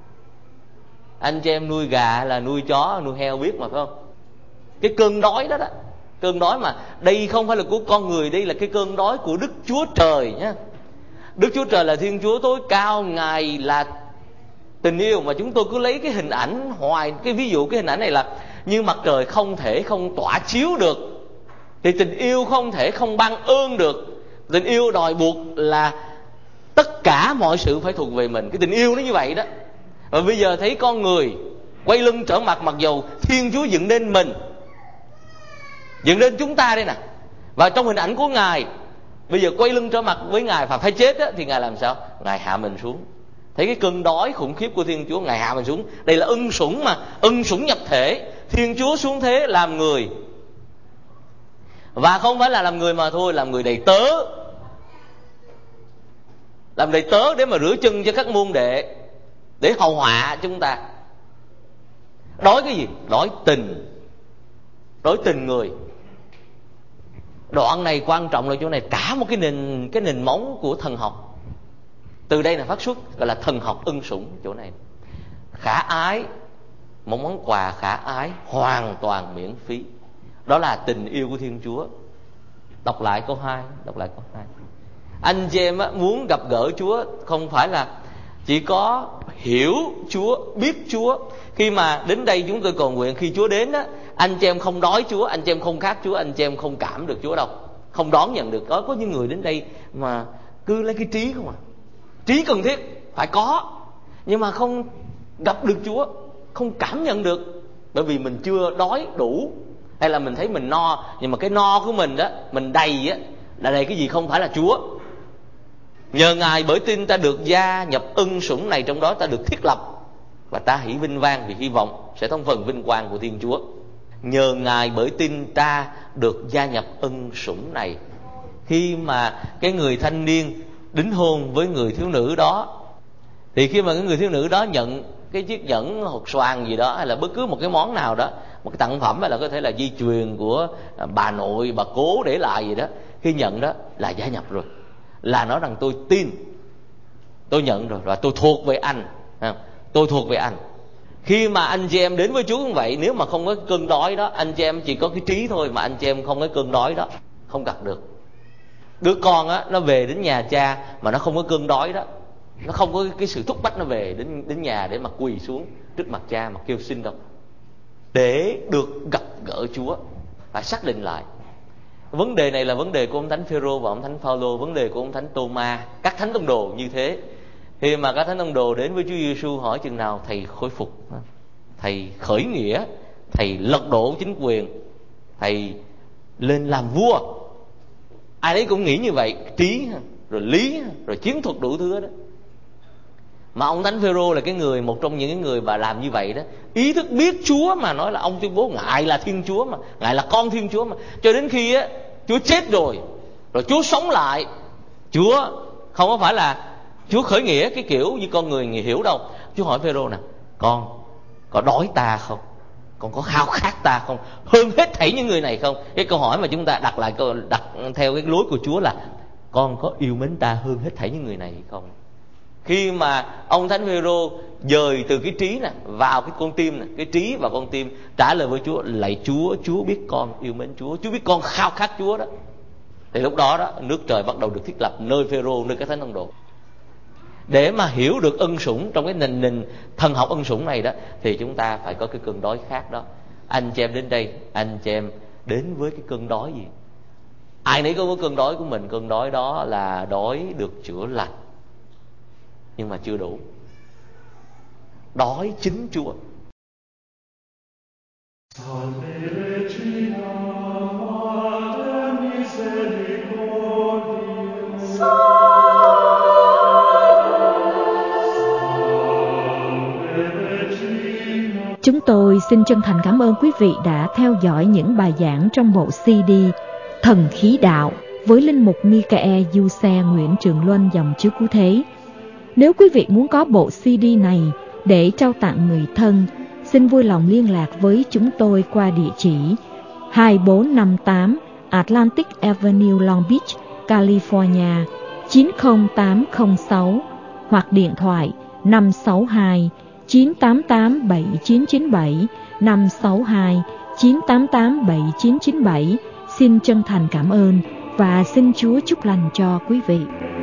Anh chị em nuôi gà hay là nuôi chó, nuôi heo biết mà, phải không? Cái cơn đói đó đó, cơn đói mà đây không phải là của con người, đây là cái cơn đói của Đức Chúa Trời nhé. Đức Chúa Trời là Thiên Chúa tối cao, Ngài là tình yêu. Mà chúng tôi cứ lấy cái hình ảnh hoài, cái ví dụ cái hình ảnh này là như mặt trời không thể không tỏa chiếu được, thì tình yêu không thể không ban ơn được. Tình yêu đòi buộc là tất cả mọi sự phải thuộc về mình. Cái tình yêu nó như vậy đó. Và bây giờ thấy con người quay lưng trở mặt, mặc dầu Thiên Chúa dựng nên mình, dựng nên chúng ta đây nè, và trong hình ảnh của Ngài, bây giờ quay lưng trở mặt với Ngài và phải chết á, thì Ngài làm sao? Ngài hạ mình xuống. Thấy cái cơn đói khủng khiếp của Thiên Chúa, Ngài hạ mình xuống. Đây là ân sủng mà, ân sủng nhập thể. Thiên Chúa xuống thế làm người, và không phải là làm người mà thôi, làm người đầy tớ, làm đầy tớ để mà rửa chân cho các môn đệ, để hầu hạ chúng ta. Đói cái gì? Đói tình, đói tình người. Đoạn này quan trọng là chỗ này, cả một cái nền cái nền móng của thần học từ đây là phát xuất, gọi là thần học ân sủng. Chỗ này khả ái, một món quà khả ái hoàn toàn miễn phí, đó là tình yêu của Thiên Chúa. Đọc lại câu hai, đọc lại câu hai. Anh chị em muốn gặp gỡ Chúa không phải là chỉ có hiểu Chúa, biết Chúa. Khi mà đến đây chúng tôi cầu nguyện, khi Chúa đến á, anh chị em không đói Chúa, anh chị em không khát Chúa, anh chị em không cảm được Chúa đâu, không đón nhận được. Có có những người đến đây mà cứ lấy cái trí không à. Trí cần thiết phải có, nhưng mà không gặp được Chúa, không cảm nhận được, bởi vì mình chưa đói đủ, hay là mình thấy mình no, nhưng mà cái no của mình đó, mình đầy á, là đầy cái gì? Không phải là Chúa. Nhờ Ngài bởi tin ta được gia nhập ân sủng này, trong đó ta được thiết lập, và ta hỷ vinh vang vì hy vọng sẽ thông phần vinh quang của Thiên Chúa. Nhờ Ngài bởi tin ta được gia nhập ân sủng này. Khi mà cái người thanh niên đính hôn với người thiếu nữ đó, thì khi mà cái người thiếu nữ đó nhận cái chiếc nhẫn hột xoàn gì đó, hay là bất cứ một cái món nào đó, một cái tặng phẩm, hay là có thể là di truyền của bà nội, bà cố để lại gì đó, khi nhận đó là gia nhập rồi, là nói rằng tôi tin, tôi nhận rồi, và tôi thuộc về anh, tôi thuộc về anh. Khi mà anh chị em đến với Chúa cũng vậy, nếu mà không có cơn đói đó, anh chị em chỉ có cái trí thôi, mà anh chị em không có cơn đói đó, không gặp được. Đứa con á, nó về đến nhà cha mà nó không có cơn đói đó, nó không có cái sự thúc bách nó về đến đến nhà để mà quỳ xuống trước mặt cha mà kêu xin đâu, để được gặp gỡ Chúa. Phải xác định lại. Vấn đề này là vấn đề của ông Thánh Phêrô và ông Thánh Phaolô, vấn đề của ông Thánh Tô-ma, các thánh tông đồ như thế. Khi mà các thánh tông đồ đến với Chúa Giêsu hỏi chừng nào thầy khôi phục, thầy khởi nghĩa, thầy lật đổ chính quyền, thầy lên làm vua, ai đấy cũng nghĩ như vậy, trí rồi lý rồi chiến thuật đủ thứ đó. Mà ông Thánh Phêrô là cái người, một trong những cái người mà làm như vậy đó, ý thức biết Chúa mà nói là ông tuyên bố ngài là Thiên Chúa mà, ngài là con Thiên Chúa mà, cho đến khi á Chúa chết rồi, rồi Chúa sống lại. Chúa không có phải là Chúa khởi nghĩa cái kiểu như con người hiểu đâu. Chúa hỏi Phêrô nè, con có đói ta không? Con có khao khát ta không? Hơn hết thảy những người này không? Cái câu hỏi mà chúng ta đặt lại, đặt theo cái lối của Chúa là con có yêu mến ta hơn hết thảy những người này hay không? Khi mà ông Thánh Phêrô dời từ cái trí nè vào cái con tim nè, cái trí và con tim trả lời với Chúa, lạy Chúa, Chúa biết con yêu mến Chúa, Chúa biết con khao khát Chúa đó. Thì lúc đó đó, nước trời bắt đầu được thiết lập nơi Phêrô, nơi các thánh tông đồ. Để mà hiểu được ân sủng trong cái nền nền thần học ân sủng này đó, thì chúng ta phải có cái cơn đói khát đó. Anh chị em đến đây, anh chị em đến với cái cơn đói gì? Ai nấy có cái cơn đói của mình. Cơn đói đó là đói được chữa lành, nhưng mà chưa đủ. Đói chính Chúa. Chúng tôi xin chân thành cảm ơn quý vị đã theo dõi những bài giảng trong bộ xê đê Thần Khí Đạo với linh mục Michael Giuse Nguyễn Trường Luân dòng Chúa Cứu Thế. Nếu quý vị muốn có bộ xê đê này để trao tặng người thân, xin vui lòng liên lạc với chúng tôi qua địa chỉ hai bốn năm tám Atlantic Avenue, Long Beach, California chín không tám không sáu hoặc điện thoại năm sáu hai chín tám tám bảy chín chín bảy, năm sáu hai chín tám tám bảy chín chín bảy. Xin chân thành cảm ơn và xin Chúa chúc lành cho quý vị.